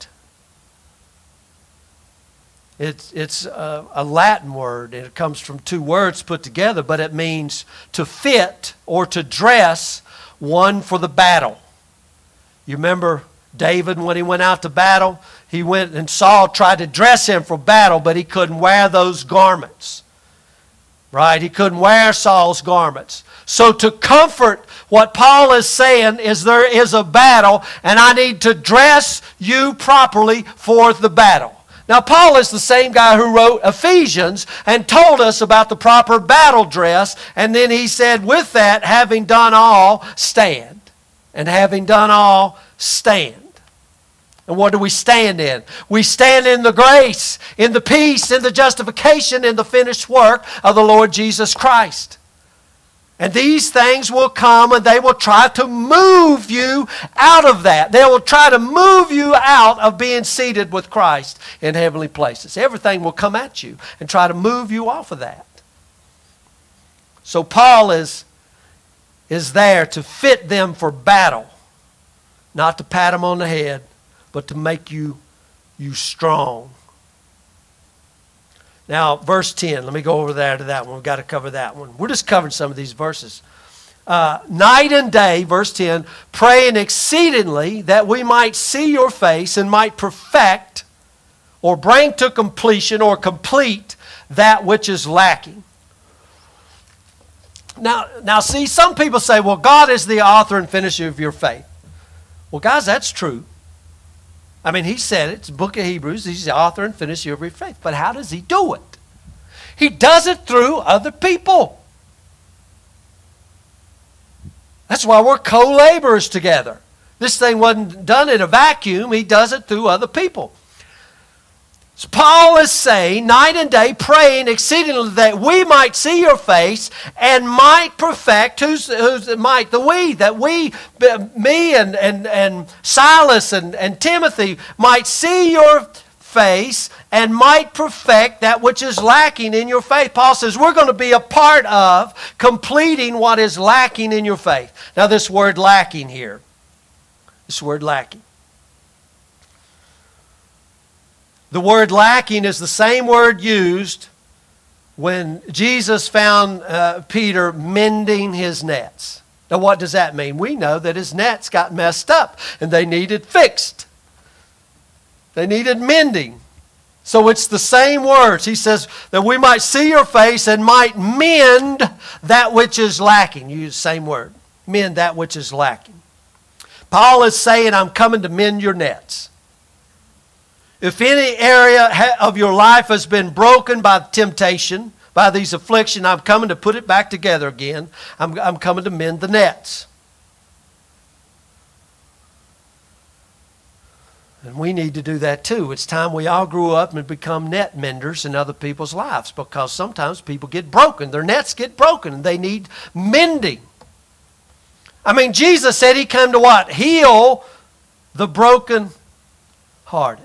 It's a Latin word, and it comes from two words put together, but it means to fit or to dress one for the battle. You remember David when he went out to battle? He went and Saul tried to dress him for battle, but he couldn't wear those garments. Right? He couldn't wear Saul's garments. So to comfort, what Paul is saying is there is a battle, and I need to dress you properly for the battle. Now, Paul is the same guy who wrote Ephesians and told us about the proper battle dress. And then he said, with that, having done all, stand. And having done all, stand. And what do we stand in? We stand in the grace, in the peace, in the justification, in the finished work of the Lord Jesus Christ. And these things will come and they will try to move you out of that. They will try to move you out of being seated with Christ in heavenly places. Everything will come at you and try to move you off of that. So Paul is there to fit them for battle. Not to pat them on the head, but to make you strong. Now, verse 10, let me go over there to that one. We've got to cover that one. We're just covering some of these verses. Night and day, verse 10, praying exceedingly that we might see your face and might perfect or bring to completion or complete that which is lacking. Now see, some people say, well, God is the author and finisher of your faith. Well, guys, that's true. I mean, he said it. It's the book of Hebrews. He's the author and finisher of your faith. But how does he do it? He does it through other people. That's why we're co-laborers together. This thing wasn't done in a vacuum. He does it through other people. So Paul is saying, night and day, praying exceedingly that we might see your face and might perfect, who's might? The we, that we, me and Silas and Timothy might see your face and might perfect that which is lacking in your faith. Paul says we're going to be a part of completing what is lacking in your faith. Now this word lacking here, this word lacking. The word lacking is the same word used when Jesus found Peter mending his nets. Now what does that mean? We know that his nets got messed up and they needed fixed. They needed mending. So it's the same words. He says that we might see your face and might mend that which is lacking. You use the same word. Mend that which is lacking. Paul is saying, I'm coming to mend your nets. If any area of your life has been broken by temptation, by these afflictions, I'm coming to put it back together again. I'm coming to mend the nets. And we need to do that too. It's time we all grew up and become net menders in other people's lives, because sometimes people get broken. Their nets get broken and they need mending. I mean, Jesus said he came to what? Heal the broken hearted.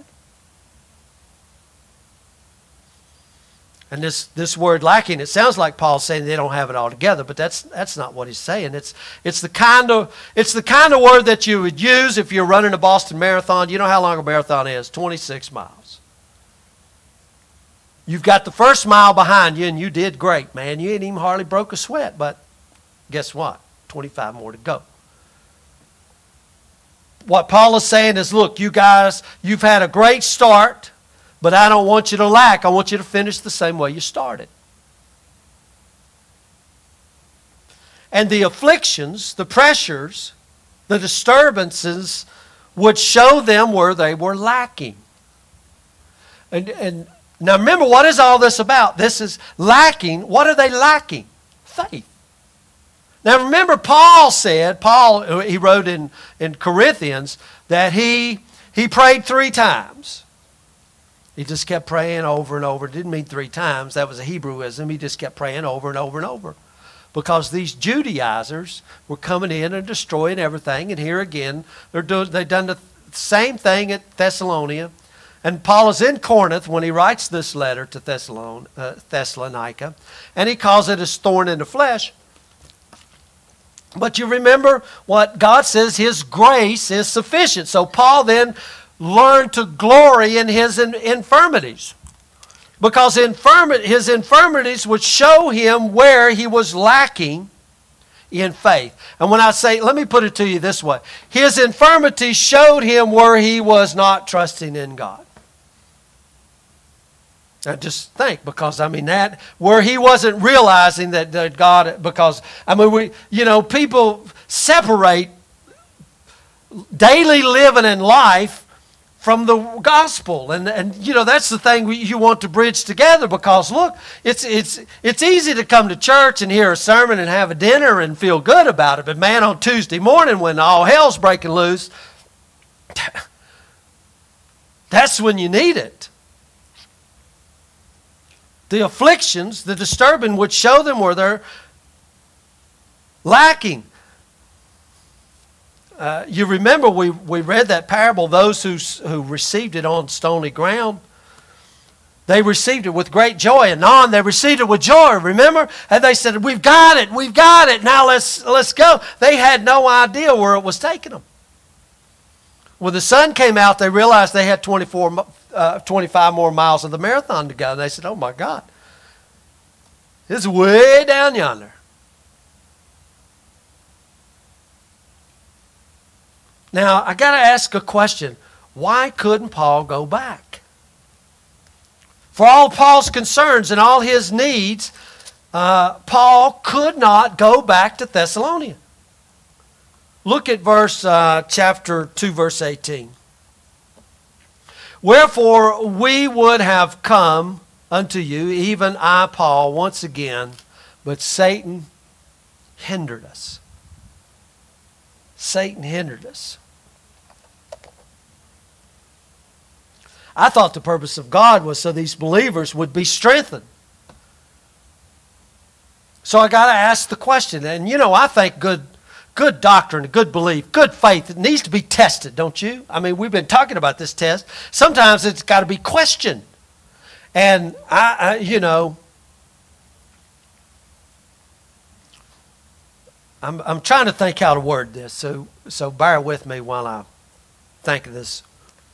And this word lacking, it sounds like Paul's saying they don't have it all together, but that's not what he's saying. It's the kind of word that you would use if you're running a Boston Marathon. You know how long a marathon is? 26 miles. You've got the first mile behind you and you did great, man. You ain't even hardly broke a sweat, but guess what? 25 more to go. What Paul is saying is, look, you guys, you've had a great start, but I don't want you to lack. I want you to finish the same way you started. And the afflictions, the pressures, the disturbances would show them where they were lacking. And now remember, what is all this about? This is lacking. What are they lacking? Faith. Now remember, Paul, he wrote in Corinthians that he prayed 3 times. He just kept praying over and over. It didn't mean 3 times. That was a Hebrewism. He just kept praying over and over and over. Because these Judaizers were coming in and destroying everything. And here again, they've done the same thing at Thessalonica. And Paul is in Corinth when he writes this letter to Thessalonica. And he calls it his thorn in the flesh. But you remember what God says, His grace is sufficient. So Paul then learned to glory in his infirmities. Because his infirmities would show him where he was lacking in faith. And when I say, let me put it to you this way. His infirmities showed him where he was not trusting in God. Now just think, because that where he wasn't realizing that God, because people separate daily living in life from the gospel, and that's the thing you want to bridge together. Because look, it's easy to come to church and hear a sermon and have a dinner and feel good about it, but man, on Tuesday morning when all hell's breaking loose, that's when you need it. The afflictions, the disturbing, would show them where they're lacking. You remember we read that parable, those who received it on stony ground. They received it with great joy, and on they received it with joy, remember? And they said, we've got it, now let's go. They had no idea where it was taking them. When the sun came out, they realized they had 25 more miles of the marathon to go. And they said, oh my God, it's way down yonder. Now, I got to ask a question. Why couldn't Paul go back? For all Paul's concerns and all his needs, Paul could not go back to Thessalonica. Look at chapter 2, verse 18. Wherefore we would have come unto you, even I, Paul, once again, but Satan hindered us. Satan hindered us. I thought the purpose of God was so these believers would be strengthened. So I got to ask the question, and I think good doctrine, good belief, good faith, it needs to be tested, don't you? We've been talking about this test. Sometimes it's got to be questioned. And I'm trying to think how to word this, so bear with me while I think of this.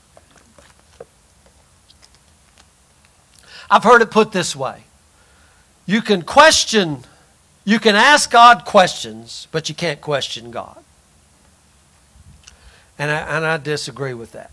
I've heard it put this way. You can ask God questions, but you can't question God. And I disagree with that.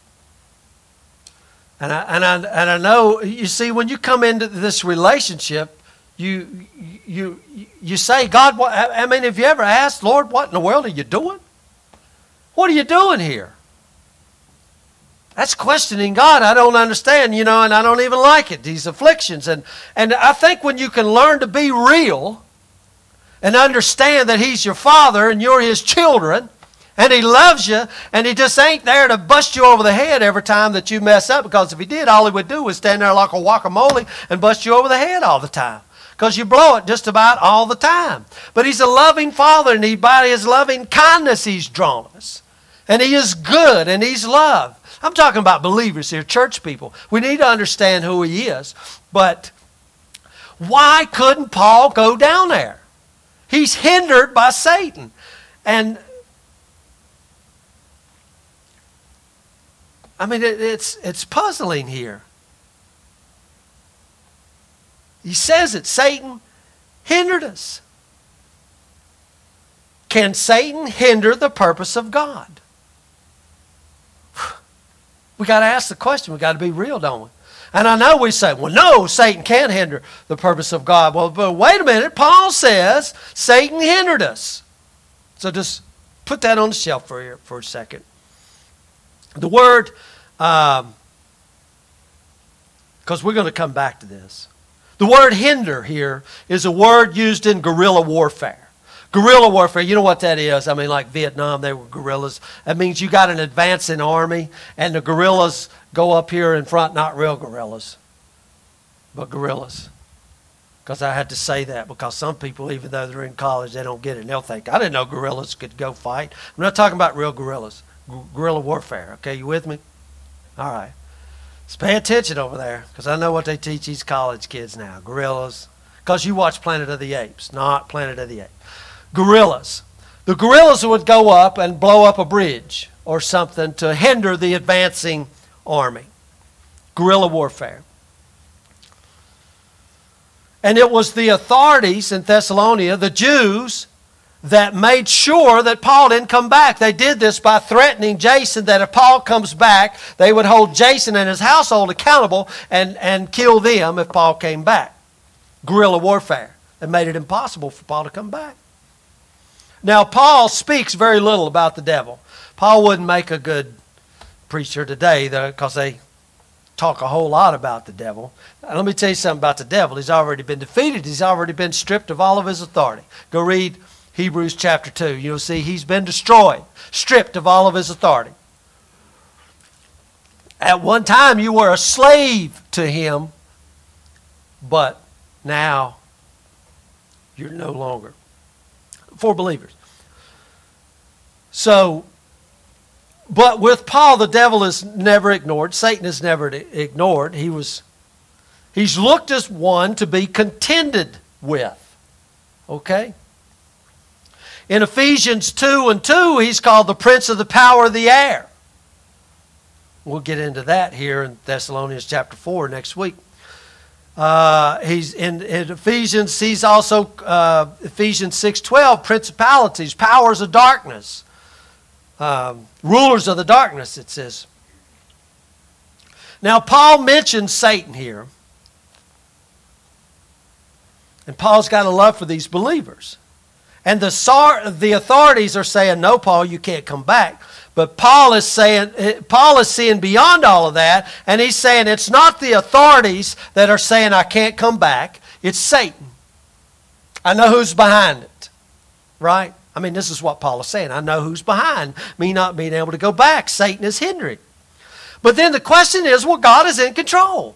And I know, you see, when you come into this relationship, you say, God, have you ever asked, Lord, what in the world are you doing? What are you doing here? That's questioning God. I don't understand, and I don't even like it, these afflictions. And I think when you can learn to be real and understand that He's your Father and you're His children, and He loves you, and He just ain't there to bust you over the head every time that you mess up, because if He did, all He would do was stand there like a guacamole and bust you over the head all the time, because you blow it just about all the time. But He's a loving Father, and by His loving kindness He's drawn us. And He is good, and He's love. I'm talking about believers here, church people. We need to understand who He is. But why couldn't Paul go down there? He's hindered by Satan. And it's puzzling here. He says it, Satan hindered us. Can Satan hinder the purpose of God? We got to ask the question. We got to be real, don't we? And I know we say, well, no, Satan can't hinder the purpose of God. Well, but wait a minute. Paul says Satan hindered us. So just put that on the shelf for a second. The word, because we're going to come back to this. The word hinder here is a word used in guerrilla warfare. Guerrilla warfare, you know what that is? I mean, like Vietnam, they were guerrillas. That means you got an advancing army, and the guerrillas go up here in front, not real guerrillas, but guerrillas. Because I had to say that because some people, even though they're in college, they don't get it. And they'll think, I didn't know guerrillas could go fight. I'm not talking about real guerrillas. Guerrilla warfare. Okay, you with me? All right. Let's pay attention over there because I know what they teach these college kids now. Guerrillas. Because you watch Planet of the Apes, not Planet of the Apes. Guerrillas. The guerrillas would go up and blow up a bridge or something to hinder the advancing army. Guerrilla warfare. And it was the authorities in Thessalonica, the Jews, that made sure that Paul didn't come back. They did this by threatening Jason that if Paul comes back, they would hold Jason and his household accountable and kill them if Paul came back. Guerrilla warfare. It made it impossible for Paul to come back. Now, Paul speaks very little about the devil. Paul wouldn't make a good preacher today because they talk a whole lot about the devil. Now, let me tell you something about the devil. He's already been defeated. He's already been stripped of all of his authority. Go read Hebrews chapter 2. You'll see he's been destroyed, stripped of all of his authority. At one time you were a slave to him, but now you're no longer. For believers. So, but with Paul, the devil is never ignored. Satan is never ignored. He's looked as one to be contended with. Okay? In Ephesians 2:2, he's called the prince of the power of the air. We'll get into that here in Thessalonians chapter 4 next week. He's in Ephesians. He's also Ephesians 6:12. Principalities, powers of darkness, rulers of the darkness. It says. Now Paul mentions Satan here, and Paul's got a love for these believers, and the authorities are saying, "No, Paul, you can't come back." But Paul is seeing beyond all of that, and he's saying it's not the authorities that are saying I can't come back. It's Satan. I know who's behind it, right? I mean, this is what Paul is saying. I know who's behind me not being able to go back. Satan is hindering. But then the question is, well, God is in control.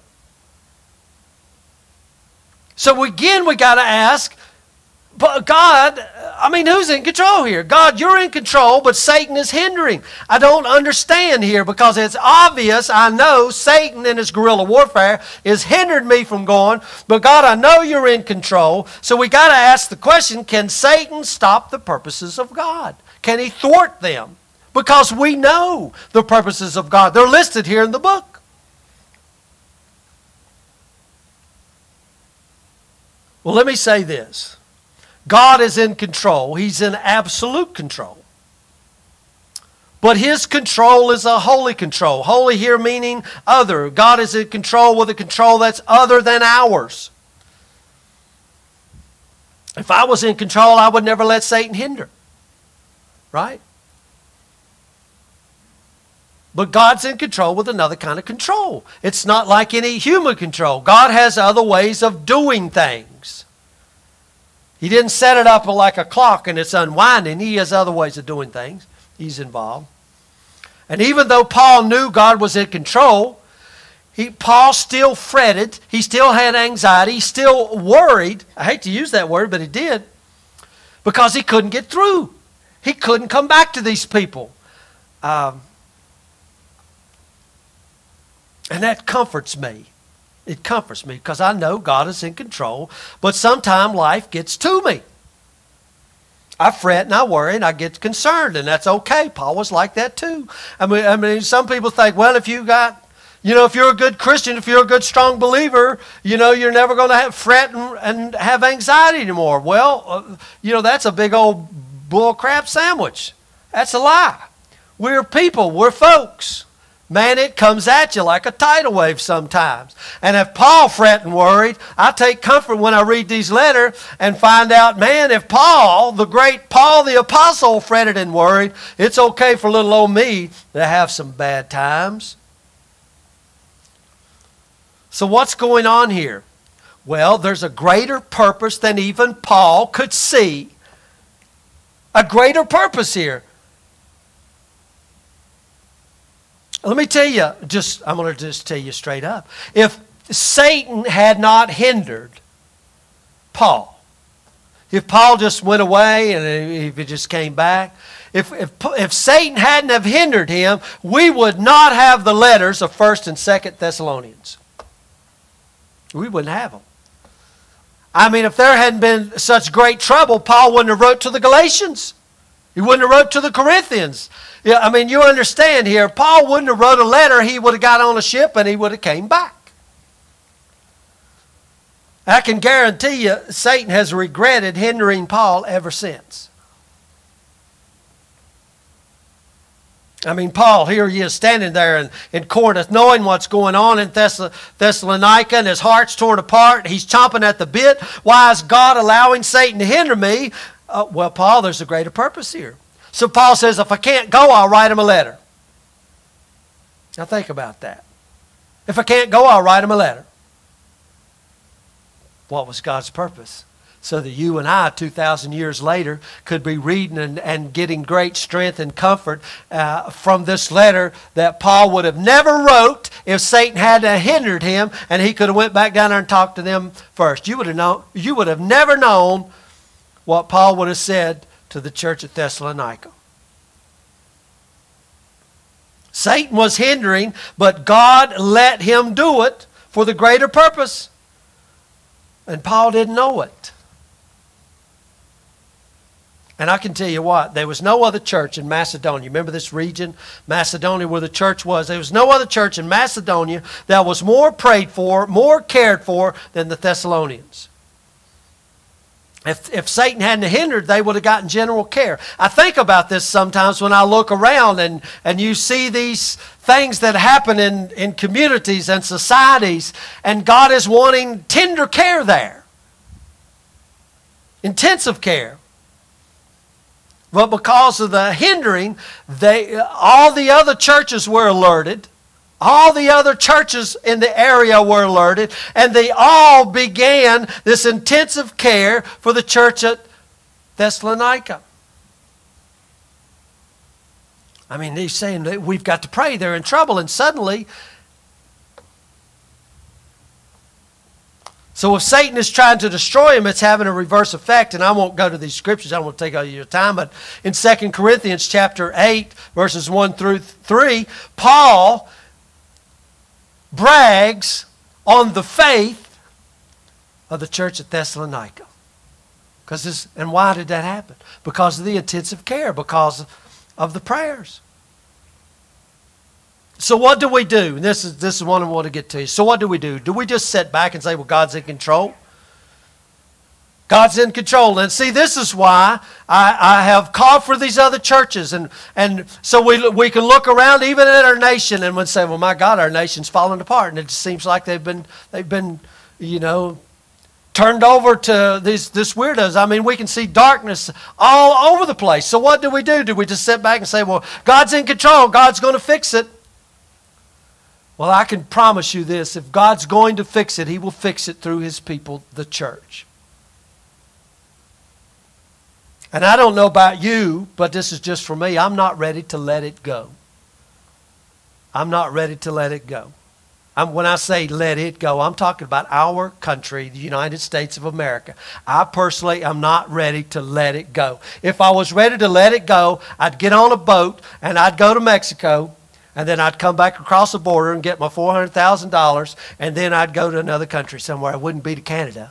So again, we got to ask, but God, I mean, who's in control here? God, you're in control, but Satan is hindering. I don't understand here because it's obvious. I know Satan in his guerrilla warfare has hindered me from going, but God, I know you're in control. So we got to ask the question, can Satan stop the purposes of God? Can he thwart them? Because we know the purposes of God. They're listed here in the book. Well, let me say this. God is in control. He's in absolute control. But his control is a holy control. Holy here meaning other. God is in control with a control that's other than ours. If I was in control, I would never let Satan hinder. Right? But God's in control with another kind of control. It's not like any human control. God has other ways of doing things. He didn't set it up like a clock and it's unwinding. He has other ways of doing things. He's involved. And even though Paul knew God was in control, Paul still fretted. He still had anxiety. He still worried. I hate to use that word, but he did. Because he couldn't get through. He couldn't come back to these people. And that comforts me. It comforts me because I know God is in control. But sometimes life gets to me. I fret and I worry and I get concerned, and that's okay. Paul was like that too. I mean, some people think, well, if you're a good Christian, if you're a good, strong believer, you're never going to have fret and have anxiety anymore. Well, that's a big old bull crap sandwich. That's a lie. We're people. We're folks. Man, it comes at you like a tidal wave sometimes. And if Paul fret and worried, I take comfort when I read these letters and find out, man, if Paul, the great Paul the apostle, fretted and worried, it's okay for little old me to have some bad times. So what's going on here? Well, there's a greater purpose than even Paul could see. A greater purpose here. Let me tell you, I'm going to just tell you straight up. If Satan had not hindered Paul, if Paul just went away and if he just came back, if Satan hadn't have hindered him, we would not have the letters of 1st and 2nd Thessalonians. We wouldn't have them. I mean, if there hadn't been such great trouble, Paul wouldn't have wrote to the Galatians. He wouldn't have wrote to the Corinthians. Yeah, I mean, you understand here, Paul wouldn't have wrote a letter. He would have got on a ship and he would have came back. I can guarantee you, Satan has regretted hindering Paul ever since. I mean, Paul, here he is standing there in Corinth, knowing what's going on in Thessalonica, and his heart's torn apart. He's chomping at the bit. Why is God allowing Satan to hinder me? Well, Paul, there's a greater purpose here. So Paul says, if I can't go, I'll write him a letter. Now think about that. If I can't go, I'll write him a letter. What was God's purpose? So that you and I, 2,000 years later, could be reading and getting great strength and comfort from this letter that Paul would have never wrote if Satan hadn't hindered him and he could have went back down there and talked to them first. You would have never known what Paul would have said to the church at Thessalonica. Satan was hindering, but God let him do it for the greater purpose. And Paul didn't know it. And I can tell you what, there was no other church in Macedonia. Remember this region, Macedonia, where the church was? There was no other church in Macedonia that was more prayed for, more cared for than the Thessalonians. If Satan hadn't hindered, they would have gotten general care. I think about this sometimes when I look around and you see these things that happen in communities and societies, and God is wanting tender care there. Intensive care. But because of the hindering, all the other churches were alerted. All the other churches in the area were alerted, and they all began this intensive care for the church at Thessalonica. I mean, he's saying that we've got to pray, they're in trouble, and suddenly... So if Satan is trying to destroy him, it's having a reverse effect. And I won't go to these scriptures. I don't want to take all your time. But in 2 Corinthians chapter 8, verses 1 through 3, Paul brags on the faith of the church at Thessalonica. And why did that happen? Because of the intensive care, because of the prayers. So what do we do? And this is one I want to get to. So what do we do? Do we just sit back and say, well, God's in control? God's in control. And see, this is why I have called for these other churches. And so we can look around even at our nation and would say, well, my God, our nation's falling apart. And it just seems like they've been turned over to this weirdos. I mean, we can see darkness all over the place. So what do we do? Do we just sit back and say, well, God's in control. God's going to fix it? Well, I can promise you this. If God's going to fix it, He will fix it through His people, the church. And I don't know about you, but this is just for me. I'm not ready to let it go. I'm not ready to let it go. When I say let it go, I'm talking about our country, the United States of America. I personally am not ready to let it go. If I was ready to let it go, I'd get on a boat and I'd go to Mexico. And then I'd come back across the border and get my $400,000, and then I'd go to another country somewhere. I wouldn't be to Canada.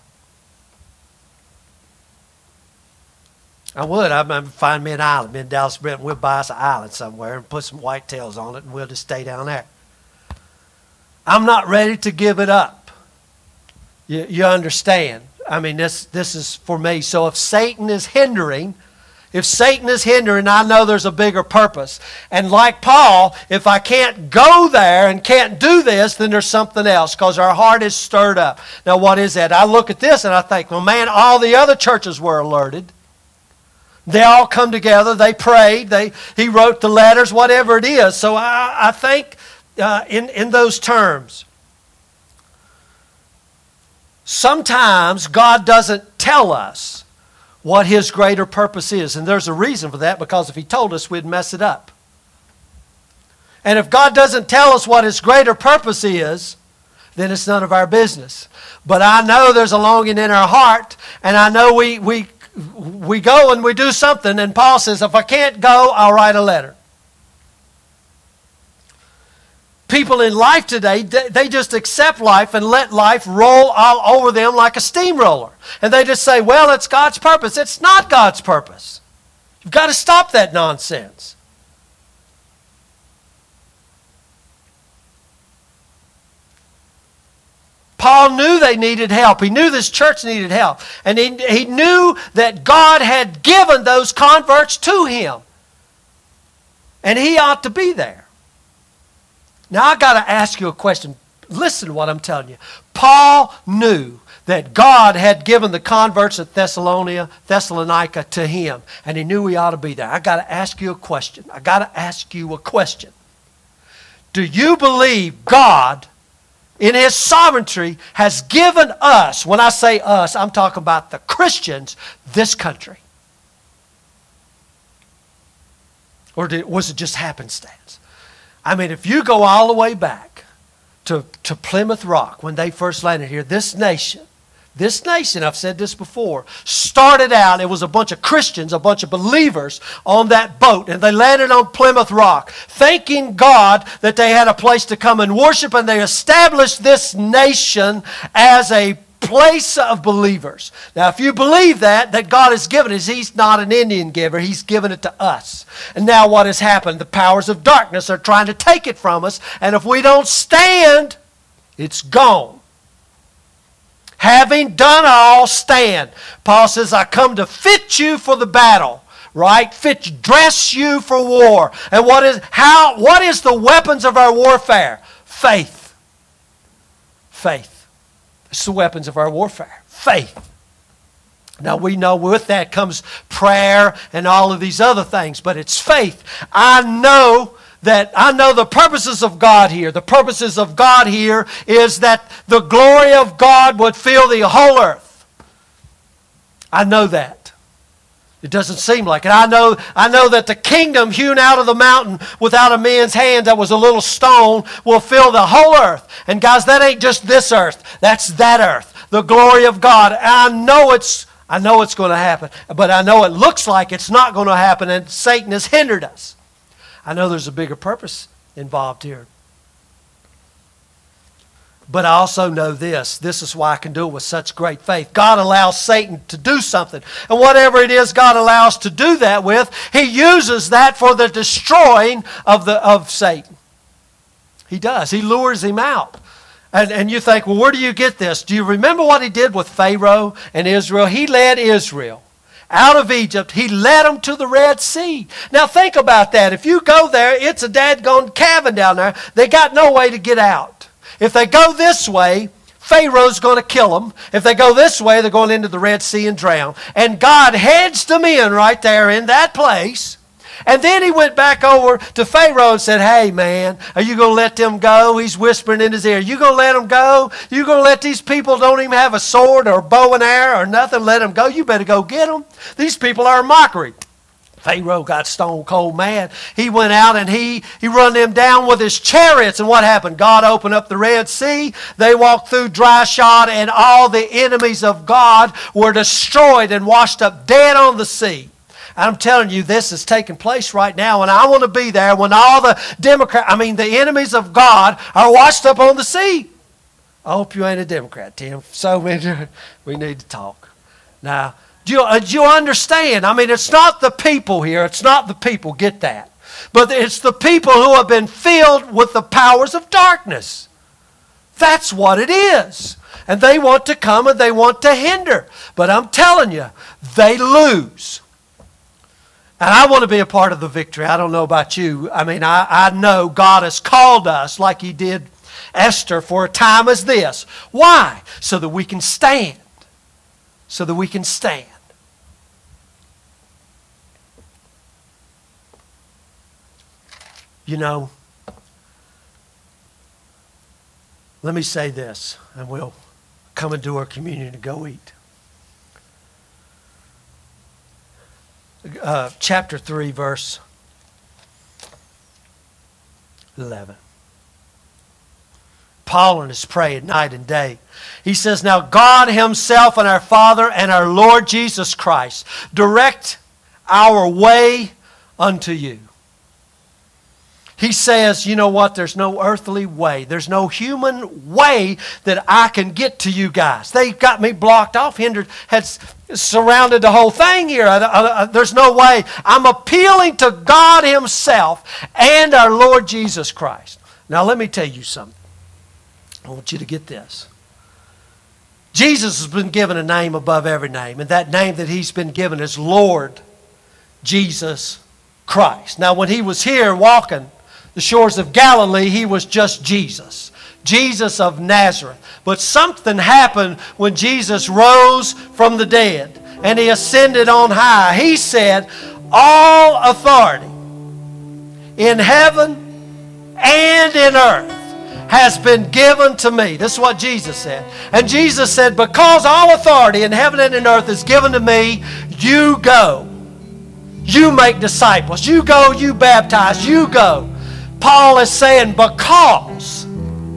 I would. I'd find me an island. Me and Dallas Brent, we'll buy us an island somewhere and put some whitetails on it, and we'll just stay down there. I'm not ready to give it up. You understand? I mean, this is for me. So if Satan is hindering, If Satan is hindering, I know there's a bigger purpose. And like Paul, if I can't go there and can't do this, then there's something else because our heart is stirred up. Now, what is that? I look at this and I think, well, man, all the other churches were alerted. They all come together. They prayed. He wrote the letters, whatever it is. So I think in those terms. Sometimes God doesn't tell us what His greater purpose is. And there's a reason for that, because if He told us, we'd mess it up. And if God doesn't tell us what His greater purpose is, then it's none of our business. But I know there's a longing in our heart, and I know we go and we do something, and Paul says, if I can't go, I'll write a letter. People in life today, they just accept life and let life roll all over them like a steamroller. And they just say, well, it's God's purpose. It's not God's purpose. You've got to stop that nonsense. Paul knew they needed help. He knew this church needed help. And he knew that God had given those converts to him. And he ought to be there. Now, I've got to ask you a question. Listen to what I'm telling you. Paul knew that God had given the converts at Thessalonica to him, and he knew he ought to be there. I've got to ask you a question. I've got to ask you a question. Do you believe God, in His sovereignty, has given us, when I say us, I'm talking about the Christians, this country? Or was it just happenstance? I mean, if you go all the way back to Plymouth Rock, when they first landed here, this nation, I've said this before, started out, it was a bunch of Christians, a bunch of believers on that boat, and they landed on Plymouth Rock, thanking God that they had a place to come and worship, and they established this nation as a place of believers. Now, if you believe that God has given us, He's not an Indian giver. He's given it to us. And now what has happened? The powers of darkness are trying to take it from us. And if we don't stand, it's gone. Having done all, stand. Paul says, I come to fit you for the battle. Right? Dress you for war. And what is the weapons of our warfare? Faith. Faith. It's the weapons of our warfare. Faith. Now we know with that comes prayer and all of these other things, but it's faith. I know the purposes of God here. The purposes of God here is that the glory of God would fill the whole earth. I know that. It doesn't seem like it. I know that the kingdom hewn out of the mountain without a man's hand, that was a little stone, will fill the whole earth. And guys, that ain't just this earth. That's that earth. The glory of God. I know it's going to happen. But I know it looks like it's not going to happen, and Satan has hindered us. I know there's a bigger purpose involved here. But I also know this. This is why I can do it with such great faith. God allows Satan to do something. And whatever it is God allows to do that with, He uses that for the destroying of Satan. He does. He lures him out. And you think, well, where do you get this? Do you remember what He did with Pharaoh and Israel? He led Israel out of Egypt. He led them to the Red Sea. Now think about that. If you go there, it's a dadgone cavern down there. They got no way to get out. If they go this way, Pharaoh's going to kill them. If they go this way, they're going into the Red Sea and drown. And God hedged them in right there in that place. And then He went back over to Pharaoh and said, hey, man, are you going to let them go? He's whispering in his ear. You going to let them go? You going to let these people don't even have a sword or bow and arrow or nothing? Let them go? You better go get them. These people are a mockery. Pharaoh got stone cold mad. He went out and he run them down with his chariots. And what happened? God opened up the Red Sea. They walked through dry shod, and all the enemies of God were destroyed and washed up dead on the sea. I'm telling you, this is taking place right now, and I want to be there when all the the enemies of God are washed up on the sea. I hope you ain't a Democrat, Tim. So we need to talk. Now, do you understand? I mean, it's not the people here. It's not the people. Get that. But it's the people who have been filled with the powers of darkness. That's what it is. And they want to come and they want to hinder. But I'm telling you, they lose. And I want to be a part of the victory. I don't know about you. I mean, I know God has called us like He did Esther for a time as this. Why? So that we can stand. So that we can stand. You know, let me say this, and we'll come and do our communion and go eat. Chapter 3, verse 11. Paul in his praying night and day. He says, now God Himself and our Father and our Lord Jesus Christ direct our way unto you. He says, you know what? There's no earthly way. There's no human way that I can get to you guys. They've got me blocked off, hindered, had surrounded the whole thing here. There's no way. I'm appealing to God Himself and our Lord Jesus Christ. Now let me tell you something. I want you to get this. Jesus has been given a name above every name, and that name that He's been given is Lord Jesus Christ. Now when He was here walking the shores of Galilee, He was just Jesus. Jesus of Nazareth. But something happened when Jesus rose from the dead and He ascended on high. He said, all authority in heaven and in earth has been given to me. This is what Jesus said. And Jesus said, because all authority in heaven and in earth is given to me, you go. You make disciples. You go, you baptize. You go. Paul is saying, because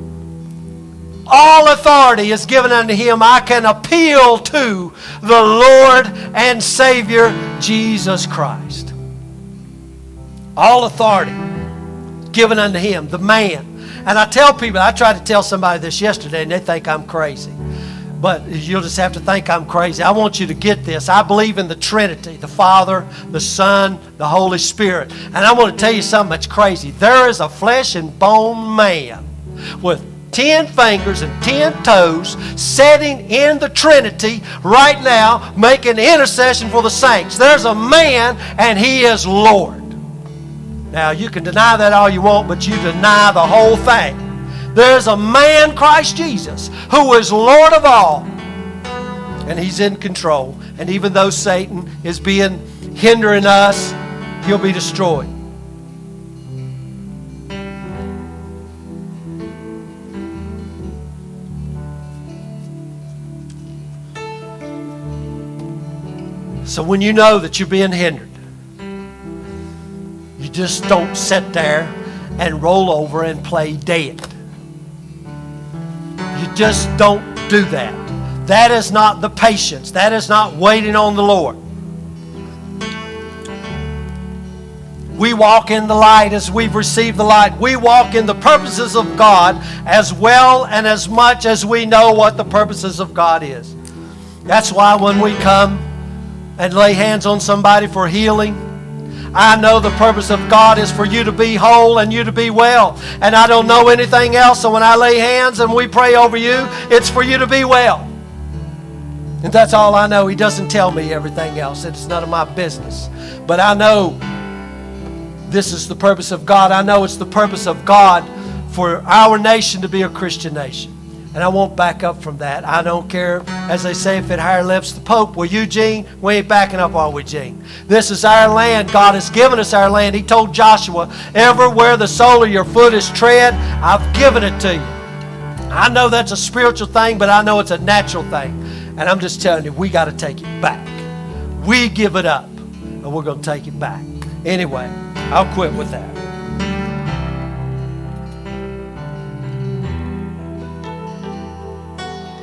all authority is given unto Him, I can appeal to the Lord and Savior Jesus Christ. All authority given unto Him, the man. And I tell people, I tried to tell somebody this yesterday and they think I'm crazy. But you'll just have to think I'm crazy. I want you to get this. I believe in the Trinity, the Father, the Son, the Holy Spirit. And I want to tell you something that's crazy. There is a flesh and bone man with 10 fingers and 10 toes sitting in the Trinity right now making intercession for the saints. There's a man and He is Lord. Now you can deny that all you want, but you deny the whole thing. There's a man, Christ Jesus, who is Lord of all. And He's in control. And even though Satan is being hindering us, he'll be destroyed. So when you know that you're being hindered, you just don't sit there and roll over and play dead. You just don't do that. That is not the patience. That is not waiting on the Lord. We walk in the light as we've received the light. We walk in the purposes of God as well and as much as we know what the purposes of God is. That's why when we come and lay hands on somebody for healing, I know the purpose of God is for you to be whole and you to be well. And I don't know anything else. So when I lay hands and we pray over you, it's for you to be well. And that's all I know. He doesn't tell me everything else. It's none of my business. But I know this is the purpose of God. I know it's the purpose of God for our nation to be a Christian nation. And I won't back up from that. I don't care, as they say, if it higher lifts the Pope. Well, Eugene, we ain't backing up, are we, Gene? This is our land. God has given us our land. He told Joshua, everywhere the sole of your foot is tread, I've given it to you. I know that's a spiritual thing, but I know it's a natural thing. And I'm just telling you, we got to take it back. We give it up, and we're going to take it back. Anyway, I'll quit with that.